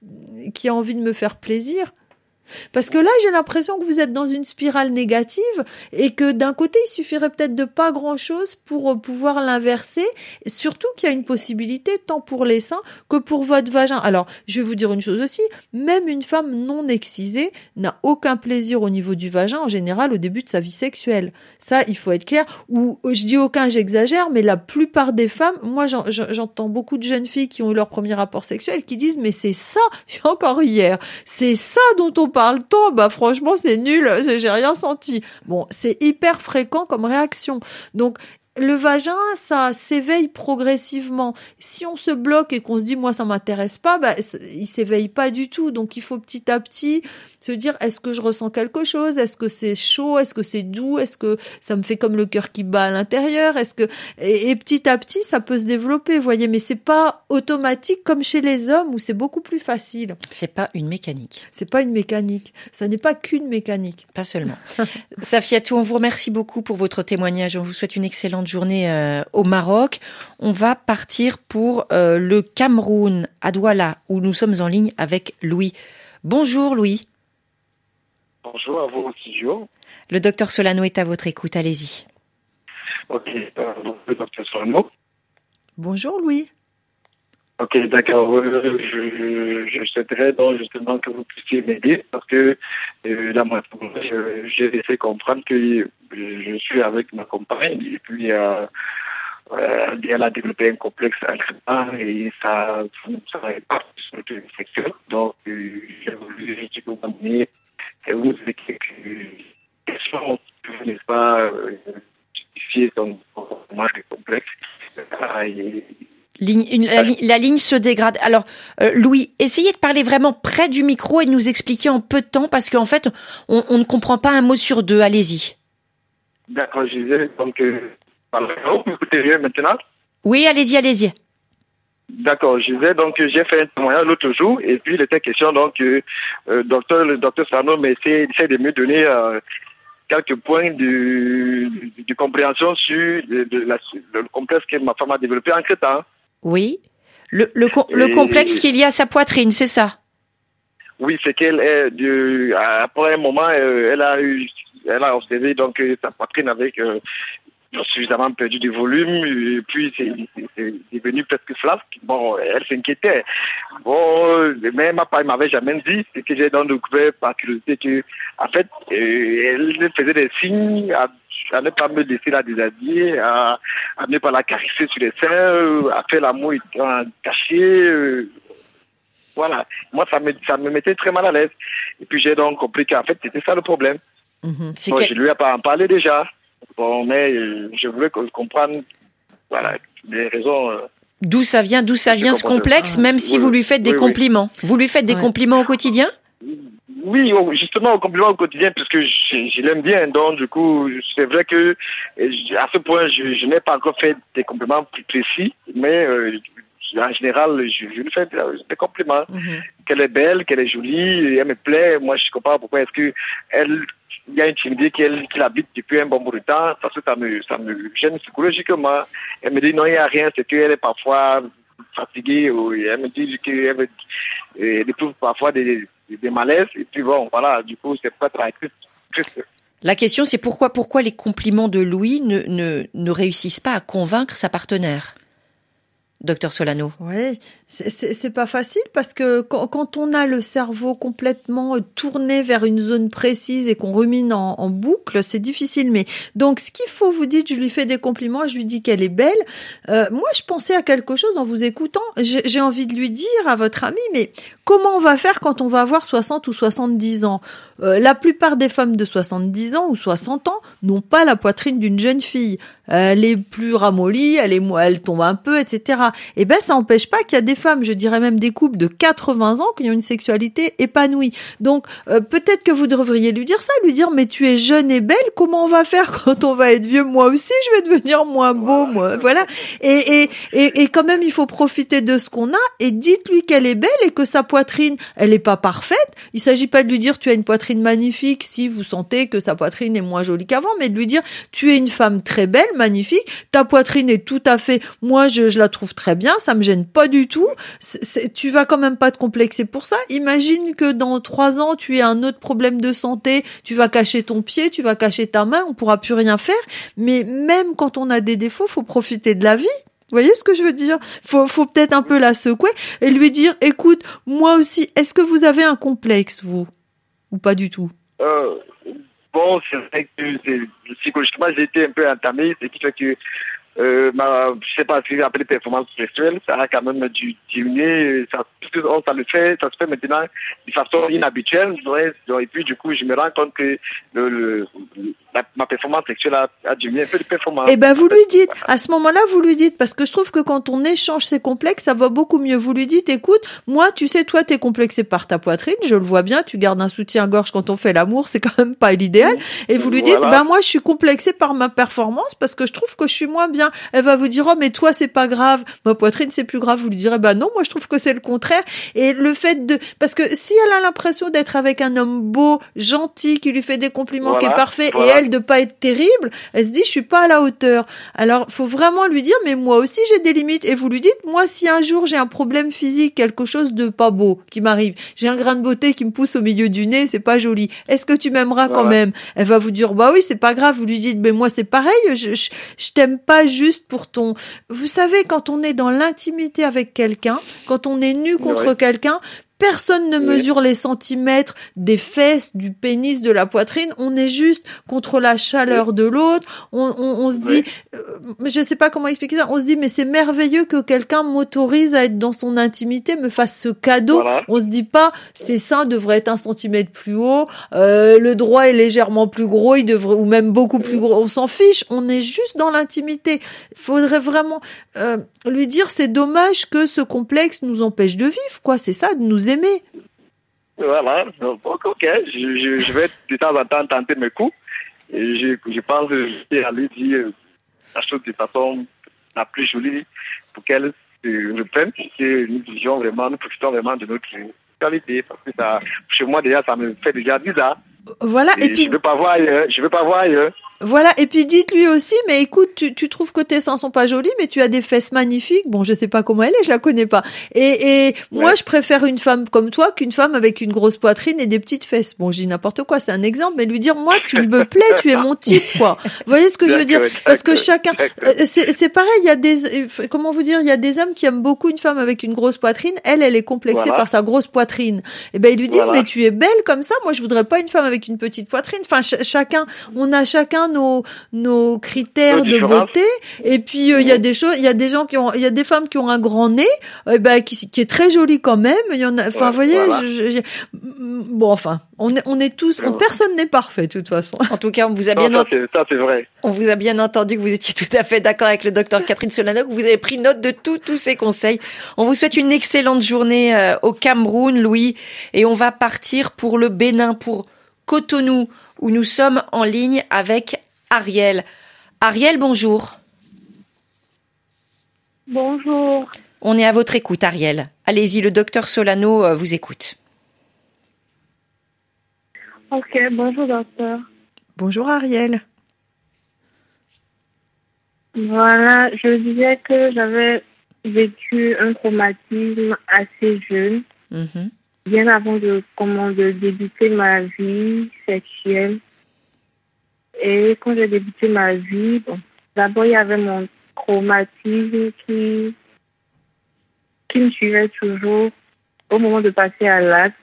qui a envie de me faire plaisir. Parce que là, j'ai l'impression que vous êtes dans une spirale négative et que d'un côté, il suffirait peut-être de pas grand-chose pour pouvoir l'inverser. Surtout qu'il y a une possibilité tant pour les seins que pour votre vagin. Alors, je vais vous dire une chose aussi, même une femme non excisée n'a aucun plaisir au niveau du vagin en général au début de sa vie sexuelle. Ça, il faut être clair. Ou je dis aucun, j'exagère, mais la plupart des femmes, moi j'en, j'entends beaucoup de jeunes filles qui ont eu leur premier rapport sexuel qui disent mais c'est ça, encore hier, c'est ça dont on parle tant, bah franchement c'est nul, j'ai rien senti. Bon, c'est hyper fréquent comme réaction. Donc le vagin, ça s'éveille progressivement. Si on se bloque et qu'on se dit moi ça m'intéresse pas, bah il s'éveille pas du tout. Donc il faut petit à petit se dire est-ce que je ressens quelque chose, est-ce que c'est chaud, est-ce que c'est doux, est-ce que ça me fait comme le cœur qui bat à l'intérieur, est-ce que et, et petit à petit ça peut se développer, vous voyez, mais c'est pas automatique comme chez les hommes où c'est beaucoup plus facile. C'est pas une mécanique. C'est pas une mécanique. Ça n'est pas qu'une mécanique. Pas seulement. Safiatou, on vous remercie beaucoup pour votre témoignage. On vous souhaite une excellente journée euh, au Maroc. On va partir pour euh, le Cameroun, à Douala, où nous sommes en ligne avec Louis. Bonjour Louis. Bonjour à vous au studio. Le docteur Solano est à votre écoute, allez-y. Ok, euh, donc le docteur Solano. Bonjour Louis. Ok, d'accord. Euh, je, je souhaiterais donc justement que vous puissiez m'aider parce que euh, là, moi, je, j'ai laissé comprendre que je suis avec ma compagne et puis euh, euh, elle a développé un complexe agressant et ça ça n'avait pas sur le sexuel. Donc, euh, j'ai voulu vérifier pour m'amener et vous avez quelques question, n'est pas euh, justifier son comportement de complexe. Ah, et... Ligne, une, la, la ligne se dégrade. Alors, euh, Louis, essayez de parler vraiment près du micro et de nous expliquer en peu de temps, parce qu'en fait, on, on ne comprend pas un mot sur deux. Allez-y. D'accord, je disais, donc, euh, vous m'écoutez bien maintenant? Oui, allez-y, allez-y. D'accord, je disais, donc, j'ai fait un témoignage l'autre jour, et puis il était question, donc, euh, euh, docteur, le docteur Sano essaie, essaie de me donner euh, quelques points de, de, de compréhension sur de, de la, le complexe que ma femme a développé en Crétin. Oui, le, le, le et, complexe qu'il y a à sa poitrine, c'est ça? Oui, c'est qu'elle est, de, après un moment, euh, elle a eu, elle a observé donc sa poitrine avec euh, suffisamment perdu de volume, et puis c'est, c'est devenu presque flasque. Bon, elle s'inquiétait. Bon, mais ma femme m'avait jamais dit, c'est que j'ai donc découvert par curiosité que, en fait, euh, elle faisait des signes à, à ne pas me laisser la déshabiller, à, à ne pas la caresser sur les seins, à faire l'amour caché. Euh, voilà. Moi, ça me, ça me mettait très mal à l'aise. Et puis j'ai donc compris qu'en fait, c'était ça le problème. Mmh, bon, que... Je lui ai pas en parlé déjà. Bon, mais euh, je voulais comprendre, voilà, les raisons. Euh, d'où ça vient, d'où ça vient ce complexe, même si oui, vous lui faites des oui, compliments. Oui. Vous lui faites des ouais. compliments au quotidien? Oui, justement, au compliment au quotidien, puisque je, je l'aime bien. Donc, du coup, c'est vrai que à ce point, je, je n'ai pas encore fait des compliments plus précis, mais euh, en général, je, je lui fais des compliments. Mm-hmm. Qu'elle est belle, qu'elle est jolie, elle me plaît. Moi, je ne comprends pas pourquoi est-ce que elle, il y a une timidité qu'elle, qui habite depuis un bon bout de temps, parce que ça me, ça me gêne psychologiquement. Elle me dit non, il n'y a rien, c'est qu'elle est parfois fatiguée, ou elle me dit qu'elle me, elle éprouve parfois des, des malaises, et puis bon, voilà, du coup, c'est pas très triste. La question, c'est pourquoi, pourquoi les compliments de Louis ne, ne, ne réussissent pas à convaincre sa partenaire? Docteur Solano. Oui, c'est, c'est, c'est pas facile parce que quand, quand on a le cerveau complètement tourné vers une zone précise et qu'on rumine en, en boucle, c'est difficile. Mais donc, ce qu'il faut, vous dites, je lui fais des compliments, je lui dis qu'elle est belle. Euh, moi, je pensais à quelque chose en vous écoutant. J'ai, j'ai envie de lui dire à votre ami, mais comment on va faire quand on va avoir soixante ou soixante-dix ans? euh, La plupart des femmes de soixante-dix ans ou soixante ans n'ont pas la poitrine d'une jeune fille. Elle est plus ramollie, elle est, elle tombe un peu, et cetera. Et ben, ça n'empêche pas qu'il y a des femmes, je dirais même des couples de quatre-vingts ans qui ont une sexualité épanouie. Donc, euh, peut-être que vous devriez lui dire ça, lui dire, mais tu es jeune et belle, comment on va faire quand on va être vieux? Moi aussi, je vais devenir moins beau, moi. Voilà. Et, et, et, et quand même, il faut profiter de ce qu'on a et dites-lui qu'elle est belle et que sa poitrine, elle est pas parfaite. Il s'agit pas de lui dire, tu as une poitrine magnifique si vous sentez que sa poitrine est moins jolie qu'avant, mais de lui dire, tu es une femme très belle, magnifique, ta poitrine est tout à fait, moi je, je la trouve très bien, ça me gêne pas du tout, c'est, c'est, tu vas quand même pas te complexer pour ça. Imagine que dans trois ans tu aies un autre problème de santé, tu vas cacher ton pied, tu vas cacher ta main, on pourra plus rien faire, mais même quand on a des défauts, faut profiter de la vie. Vous voyez ce que je veux dire? Faut, faut peut-être un peu la secouer et lui dire, écoute, moi aussi, est-ce que vous avez un complexe, vous? Ou pas du tout? Euh... Bon, c'est vrai que c'est, psychologiquement, j'ai été un peu entamé, ce qui fait que, euh, ma, je sais pas si j'ai appelé performance sexuelle, ça a quand même dû diminuer, ça, ça le fait, ça se fait maintenant de façon inhabituelle, et puis du coup, je me rends compte que le, le, la, ma performance sexuelle a, a diminué un peu de performance. Eh ben, vous lui dites, à ce moment-là, vous lui dites, parce que je trouve que quand on échange ses complexes, ça va beaucoup mieux. Vous lui dites, écoute, moi, tu sais, toi, t'es complexé par ta poitrine, je le vois bien, tu gardes un soutien-gorge quand on fait l'amour, c'est quand même pas l'idéal. Et vous lui dites, voilà. ben, moi, je suis complexé par ma performance parce que je trouve que je suis moins bien. Elle va vous dire, oh, mais toi, c'est pas grave. Ma poitrine, c'est plus grave. Vous lui direz, ben non, moi, je trouve que c'est le contraire. Et le fait de, parce que si elle a l'impression d'être avec un homme beau, gentil, qui lui fait des compliments, voilà, qui est parfait, voilà. Et elle de pas être terrible, elle se dit, je suis pas à la hauteur. Alors, faut vraiment lui dire, mais moi aussi, j'ai des limites. Et vous lui dites, moi, si un jour j'ai un problème physique, quelque chose de pas beau qui m'arrive, j'ai un grain de beauté qui me pousse au milieu du nez, c'est pas joli. Est-ce que tu m'aimeras voilà. quand même? Elle va vous dire, bah oui, c'est pas grave. Vous lui dites, mais moi, c'est pareil. Je, je, je t'aime pas juste pour ton, vous savez, quand on est dans l'intimité avec quelqu'un, quand on est nu contre ouais. quelqu'un, Personne ne Oui. mesure les centimètres des fesses, du pénis, de la poitrine. On est juste contre la chaleur Oui. de l'autre. On, on, on se dit, Oui. euh, je sais pas comment expliquer ça. On se dit, mais c'est merveilleux que quelqu'un m'autorise à être dans son intimité, me fasse ce cadeau. Voilà. On se dit pas, ses seins devraient être un centimètre plus haut, euh, le droit est légèrement plus gros, il devrait, ou même beaucoup plus gros. On s'en fiche. On est juste dans l'intimité. Il faudrait vraiment euh, lui dire, c'est dommage que ce complexe nous empêche de vivre, quoi. C'est ça, de nous aimer. Voilà, donc, ok, je, je, je vais de temps en temps tenter mes coups. Et je, je pense que je vais aller dire la chose de façon la plus jolie pour qu'elle se reprenne. Et nous disions vraiment, nous profitons vraiment de notre qualité. Parce que ça, chez moi, déjà, ça me fait déjà bizarre. Voilà, et, Et, puis je ne veux pas voir ailleurs. Je veux pas voir ailleurs. voilà, et puis dites-lui aussi, mais écoute, tu, tu trouves que tes seins sont pas jolis, mais tu as des fesses magnifiques. Bon, je sais pas comment elle est, je la connais pas. Et, et moi, Ouais. je préfère une femme comme toi qu'une femme avec une grosse poitrine et des petites fesses. Bon, je dis n'importe quoi, c'est un exemple, mais lui dire, moi, tu me plais, tu es mon type, quoi. Vous voyez ce que je veux dire? D'accord, Parce que d'accord, chacun, d'accord. euh, c'est, c'est pareil, il y a des, euh, comment vous dire, il y a des hommes qui aiment beaucoup une femme avec une grosse poitrine. Elle, elle est complexée Voilà. par sa grosse poitrine. Et ben, ils lui disent, Voilà. mais tu es belle comme ça. Moi, je voudrais pas une femme avec une petite poitrine. Enfin, ch- chacun, on a chacun nos, nos critères Nos de différences. beauté. Et puis, euh, il y a des choses, il y a des gens qui ont, il y a des femmes qui ont un grand nez, euh, ben, qui, qui est très joli quand même. Il y en a, enfin, Ouais, vous voyez, voilà. je- je- je- bon, enfin, on est, on est tous, on- Ouais. personne n'est parfait, de toute façon. En tout cas, on vous a Non, bien, ça, ent- c'est, ça, c'est vrai. on vous a bien entendu que vous étiez tout à fait d'accord avec le docteur Catherine Solano, que vous avez pris note de tous tous ces conseils. On vous souhaite une excellente journée euh, au Cameroun, Louis, et on va partir pour le Bénin, pour Cotonou, où nous sommes en ligne avec Ariel. Ariel, bonjour. Bonjour. On est à votre écoute, Ariel. Allez-y, le docteur Solano euh, vous écoute. Ok, bonjour docteur. Bonjour Ariel. Voilà, je disais que j'avais vécu un traumatisme assez jeune, Mhm. bien avant de, comment, de débuter ma vie sexuelle. Et quand j'ai débuté ma vie, bon, d'abord il y avait mon traumatisme qui, qui me suivait toujours au moment de passer à l'acte.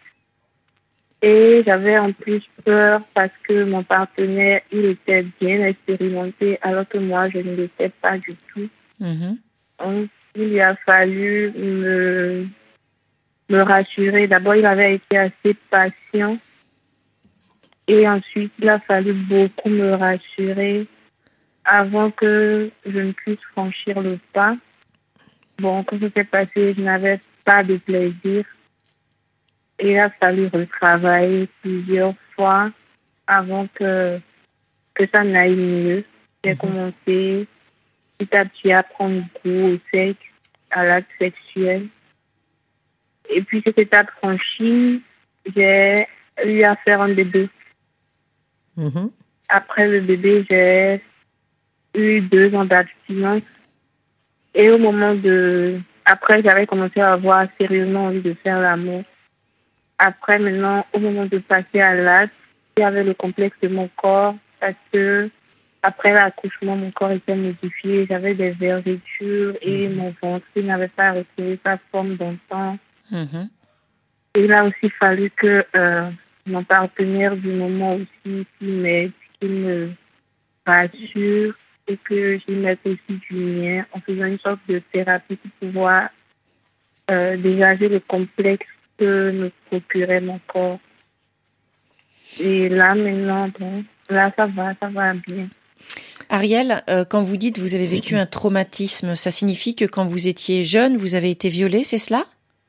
Et j'avais en plus peur parce que mon partenaire, il était bien expérimenté alors que moi, je ne l'étais pas du tout. Mhm. Donc, il lui a fallu me, me rassurer. D'abord, il avait été assez patient. Et ensuite, il a fallu beaucoup me rassurer avant que je ne puisse franchir le pas. Bon, quand ça s'est passé, je n'avais pas de plaisir. Et il a fallu retravailler plusieurs fois avant que, que ça n'aille mieux. J'ai Mhm. commencé petit à petit à prendre goût au sexe, à l'acte sexuel. Et puis cette étape franchie, j'ai eu à faire un bébé. Mhm. Après le bébé, j'ai eu deux ans d'abstinence. Et au moment de... Après, j'avais commencé à avoir sérieusement envie de faire l'amour. Après, maintenant, au moment de passer à l'acte, il y avait le complexe de mon corps parce que après l'accouchement, mon corps était modifié. J'avais des vergetures et mon ventre n'avait pas retrouvé sa forme d'antan. Mhm. Et il a aussi fallu que euh, mon partenaire du moment aussi s'y mette, qu'il me rassure et que j'y mette aussi du mien en faisant une sorte de thérapie pour pouvoir euh, dégager le complexe que me procurait mon corps. Et là, maintenant, bon, là, ça va, ça va bien. Ariel, euh, quand vous dites vous avez vécu un traumatisme, ça signifie que quand vous étiez jeune, vous avez été violée, c'est cela?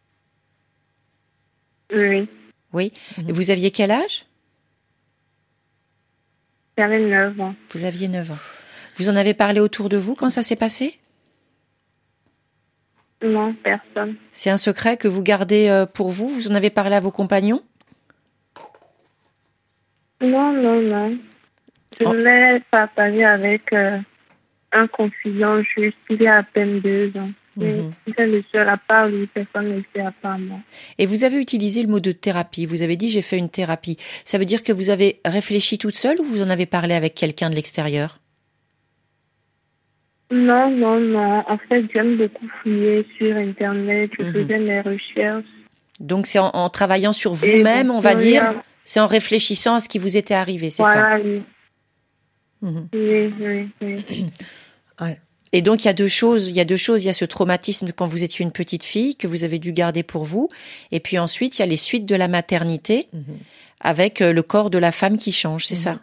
Oui, Oui. Et vous aviez quel âge? j'avais neuf ans. Vous aviez neuf ans. Vous en avez parlé autour de vous quand ça s'est passé? Non, personne. C'est un secret que vous gardez euh, pour vous? Vous en avez parlé à vos compagnons? Non, non, non. Je Oh. l'ai partagé avec euh, un confident juste il y a à peine deux ans. Mhm. C'est le seul à part lui, personne ne sait à part moi. Et vous avez utilisé le mot de thérapie. Vous avez dit j'ai fait une thérapie. Ça veut dire que vous avez réfléchi toute seule ou vous en avez parlé avec quelqu'un de l'extérieur? Non, non, non. En fait, j'aime beaucoup fouiller sur Internet. Je Mhm. faisais mes recherches. Donc c'est en, en travaillant sur vous-même, on va dire, a... c'est en réfléchissant à ce qui vous était arrivé, c'est voilà, ça? Oui. Mmh. Oui, oui, oui. Ouais. Et donc il y a deux choses, il y a deux choses, il y a ce traumatisme quand vous étiez une petite fille que vous avez dû garder pour vous, et puis ensuite il y a les suites de la maternité mmh. avec le corps de la femme qui change, c'est mmh. ça?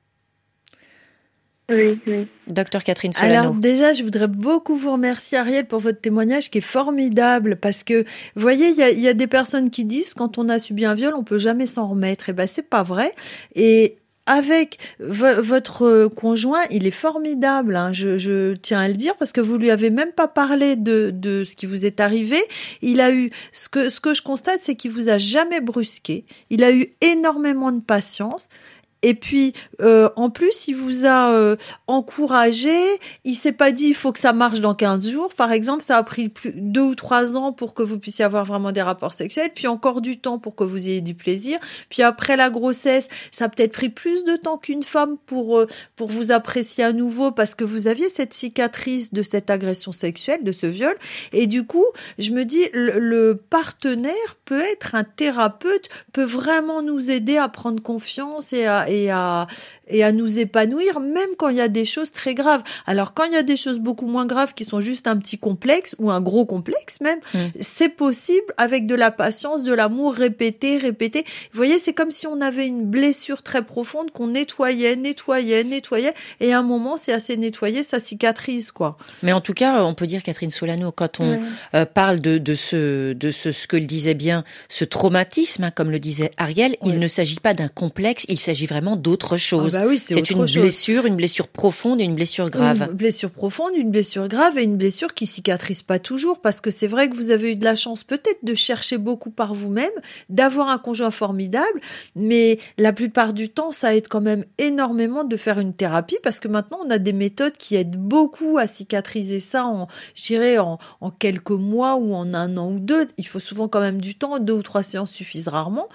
Oui, oui. Docteur Catherine Solano. Alors déjà, je voudrais beaucoup vous remercier, Ariel, pour votre témoignage qui est formidable, parce que, vous voyez, il y a, y a des personnes qui disent quand on a subi un viol, on peut jamais s'en remettre. Et ben, c'est pas vrai. Et avec v- votre conjoint, il est formidable, hein, je, je tiens à le dire, parce que vous lui avez même pas parlé de, de ce qui vous est arrivé. Il a eu, ce que, ce que je constate, c'est qu'il vous a jamais brusqué. Il a eu énormément de patience. Et puis, euh, en plus, il vous a euh, encouragé. Il s'est pas dit, il faut que ça marche dans quinze jours. Par exemple, ça a pris plus, deux ou trois ans pour que vous puissiez avoir vraiment des rapports sexuels. Puis encore du temps pour que vous ayez du plaisir. Puis après la grossesse, ça a peut-être pris plus de temps qu'une femme pour, euh, pour vous apprécier à nouveau parce que vous aviez cette cicatrice de cette agression sexuelle, de ce viol. Et du coup, je me dis, le, le partenaire peut être un thérapeute, peut vraiment nous aider à prendre confiance et à et à et à nous épanouir même quand il y a des choses très graves. Alors quand il y a des choses beaucoup moins graves qui sont juste un petit complexe ou un gros complexe même, mmh. c'est possible avec de la patience, de l'amour répété, répété. Vous voyez, c'est comme si on avait une blessure très profonde qu'on nettoyait, nettoyait, nettoyait et à un moment c'est assez nettoyé, ça cicatrise quoi. Mais en tout cas, on peut dire Catherine Solano quand on mmh. euh, parle de de ce de ce ce que le disait bien ce traumatisme hein, comme le disait Ariel, oui. il ne s'agit pas d'un complexe, il s'agit vraiment d'autre chose. Ah bah oui, c'est c'est une chose. blessure, une blessure profonde et une blessure grave. Une blessure profonde, une blessure grave et une blessure qui cicatrise pas toujours parce que c'est vrai que vous avez eu de la chance peut-être de chercher beaucoup par vous-même, d'avoir un conjoint formidable, mais la plupart du temps, ça aide quand même énormément de faire une thérapie parce que maintenant, on a des méthodes qui aident beaucoup à cicatriser ça en, je dirais, en, en quelques mois ou en un an ou deux. Il faut souvent quand même du temps, deux ou trois séances suffisent rarement,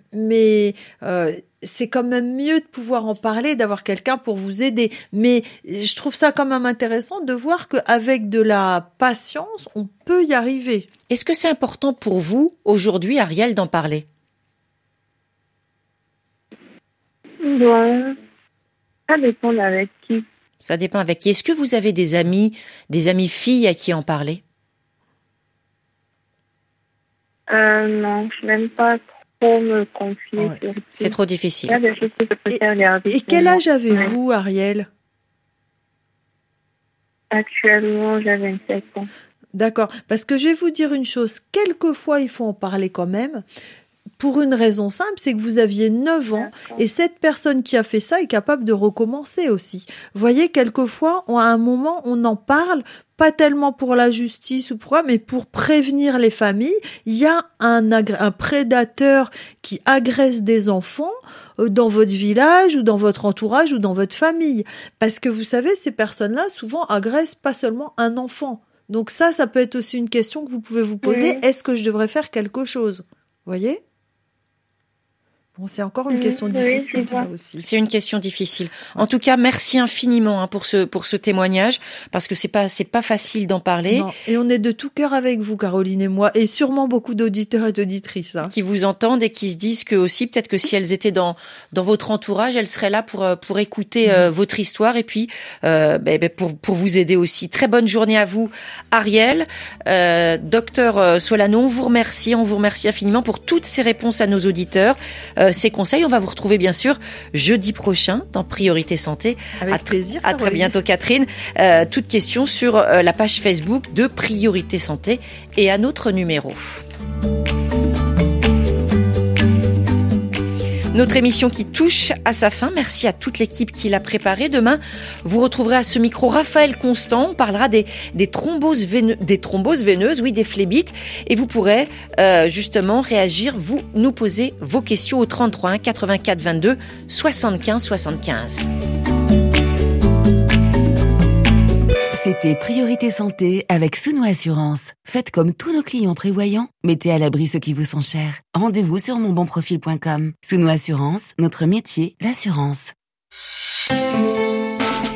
mais euh, c'est quand même mieux de pouvoir en parler, d'avoir quelqu'un pour vous aider. Mais je trouve ça quand même intéressant de voir qu'avec de la patience, on peut y arriver. Est-ce que c'est important pour vous, aujourd'hui, Ariel, d'en parler? Bon, ça dépend avec qui. Ça dépend avec qui. Est-ce que vous avez des amis, des amis filles à qui en parler? Euh, non, je n'aime pas trop me confier. Ouais. Sur c'est trop difficile. Il y a des choses que je préfère garder. Et quel âge avez-vous, ouais. Ariel? Actuellement, j'ai vingt-sept ans. D'accord. Parce que je vais vous dire une chose. Quelquefois, il faut en parler quand même. Pour une raison simple, c'est que vous aviez neuf ans et cette personne qui a fait ça est capable de recommencer aussi. Vous voyez, quelquefois, à un moment, on en parle, pas tellement pour la justice ou pourquoi, mais pour prévenir les familles. Il y a un, agré- un prédateur qui agresse des enfants dans votre village ou dans votre entourage ou dans votre famille. Parce que vous savez, ces personnes-là, souvent, agressent pas seulement un enfant. Donc ça, ça peut être aussi une question que vous pouvez vous poser. Oui. Est-ce que je devrais faire quelque chose ? Vous voyez ? Bon, c'est encore une question mmh, difficile, oui, ça aussi. C'est une question difficile. En tout cas, merci infiniment hein, pour ce pour ce témoignage, parce que c'est pas c'est pas facile d'en parler. Non. Et on est de tout cœur avec vous, Caroline et moi, et sûrement beaucoup d'auditeurs et d'auditrices hein. qui vous entendent et qui se disent que aussi peut-être que si elles étaient dans dans votre entourage, elles seraient là pour pour écouter mmh. euh, votre histoire et puis euh, ben, ben, pour pour vous aider aussi. Très bonne journée à vous, Ariel, euh, docteur Solano. On vous remercie, on vous remercie infiniment pour toutes ces réponses à nos auditeurs. Euh, ces conseils. On va vous retrouver bien sûr jeudi prochain dans Priorité Santé. Avec à, plaisir. À très bientôt Catherine. Euh, toutes questions sur euh, la page Facebook de Priorité Santé et à notre numéro. Notre émission qui touche à sa fin. Merci à toute l'équipe qui l'a préparée. Demain, vous retrouverez à ce micro Raphaël Constant. On parlera des, des, thromboses, veineux, des thromboses veineuses, oui, des phlébites. Et vous pourrez euh, justement réagir, vous nous poser vos questions au trente-trois un quatre-vingt-quatre vingt-deux soixante-quinze soixante-quinze. C'était Priorité Santé avec Souno Assurance. Faites comme tous nos clients prévoyants. Mettez à l'abri ceux qui vous sont chers. Rendez-vous sur mon bon profil point com. Souno Assurance, notre métier, l'assurance.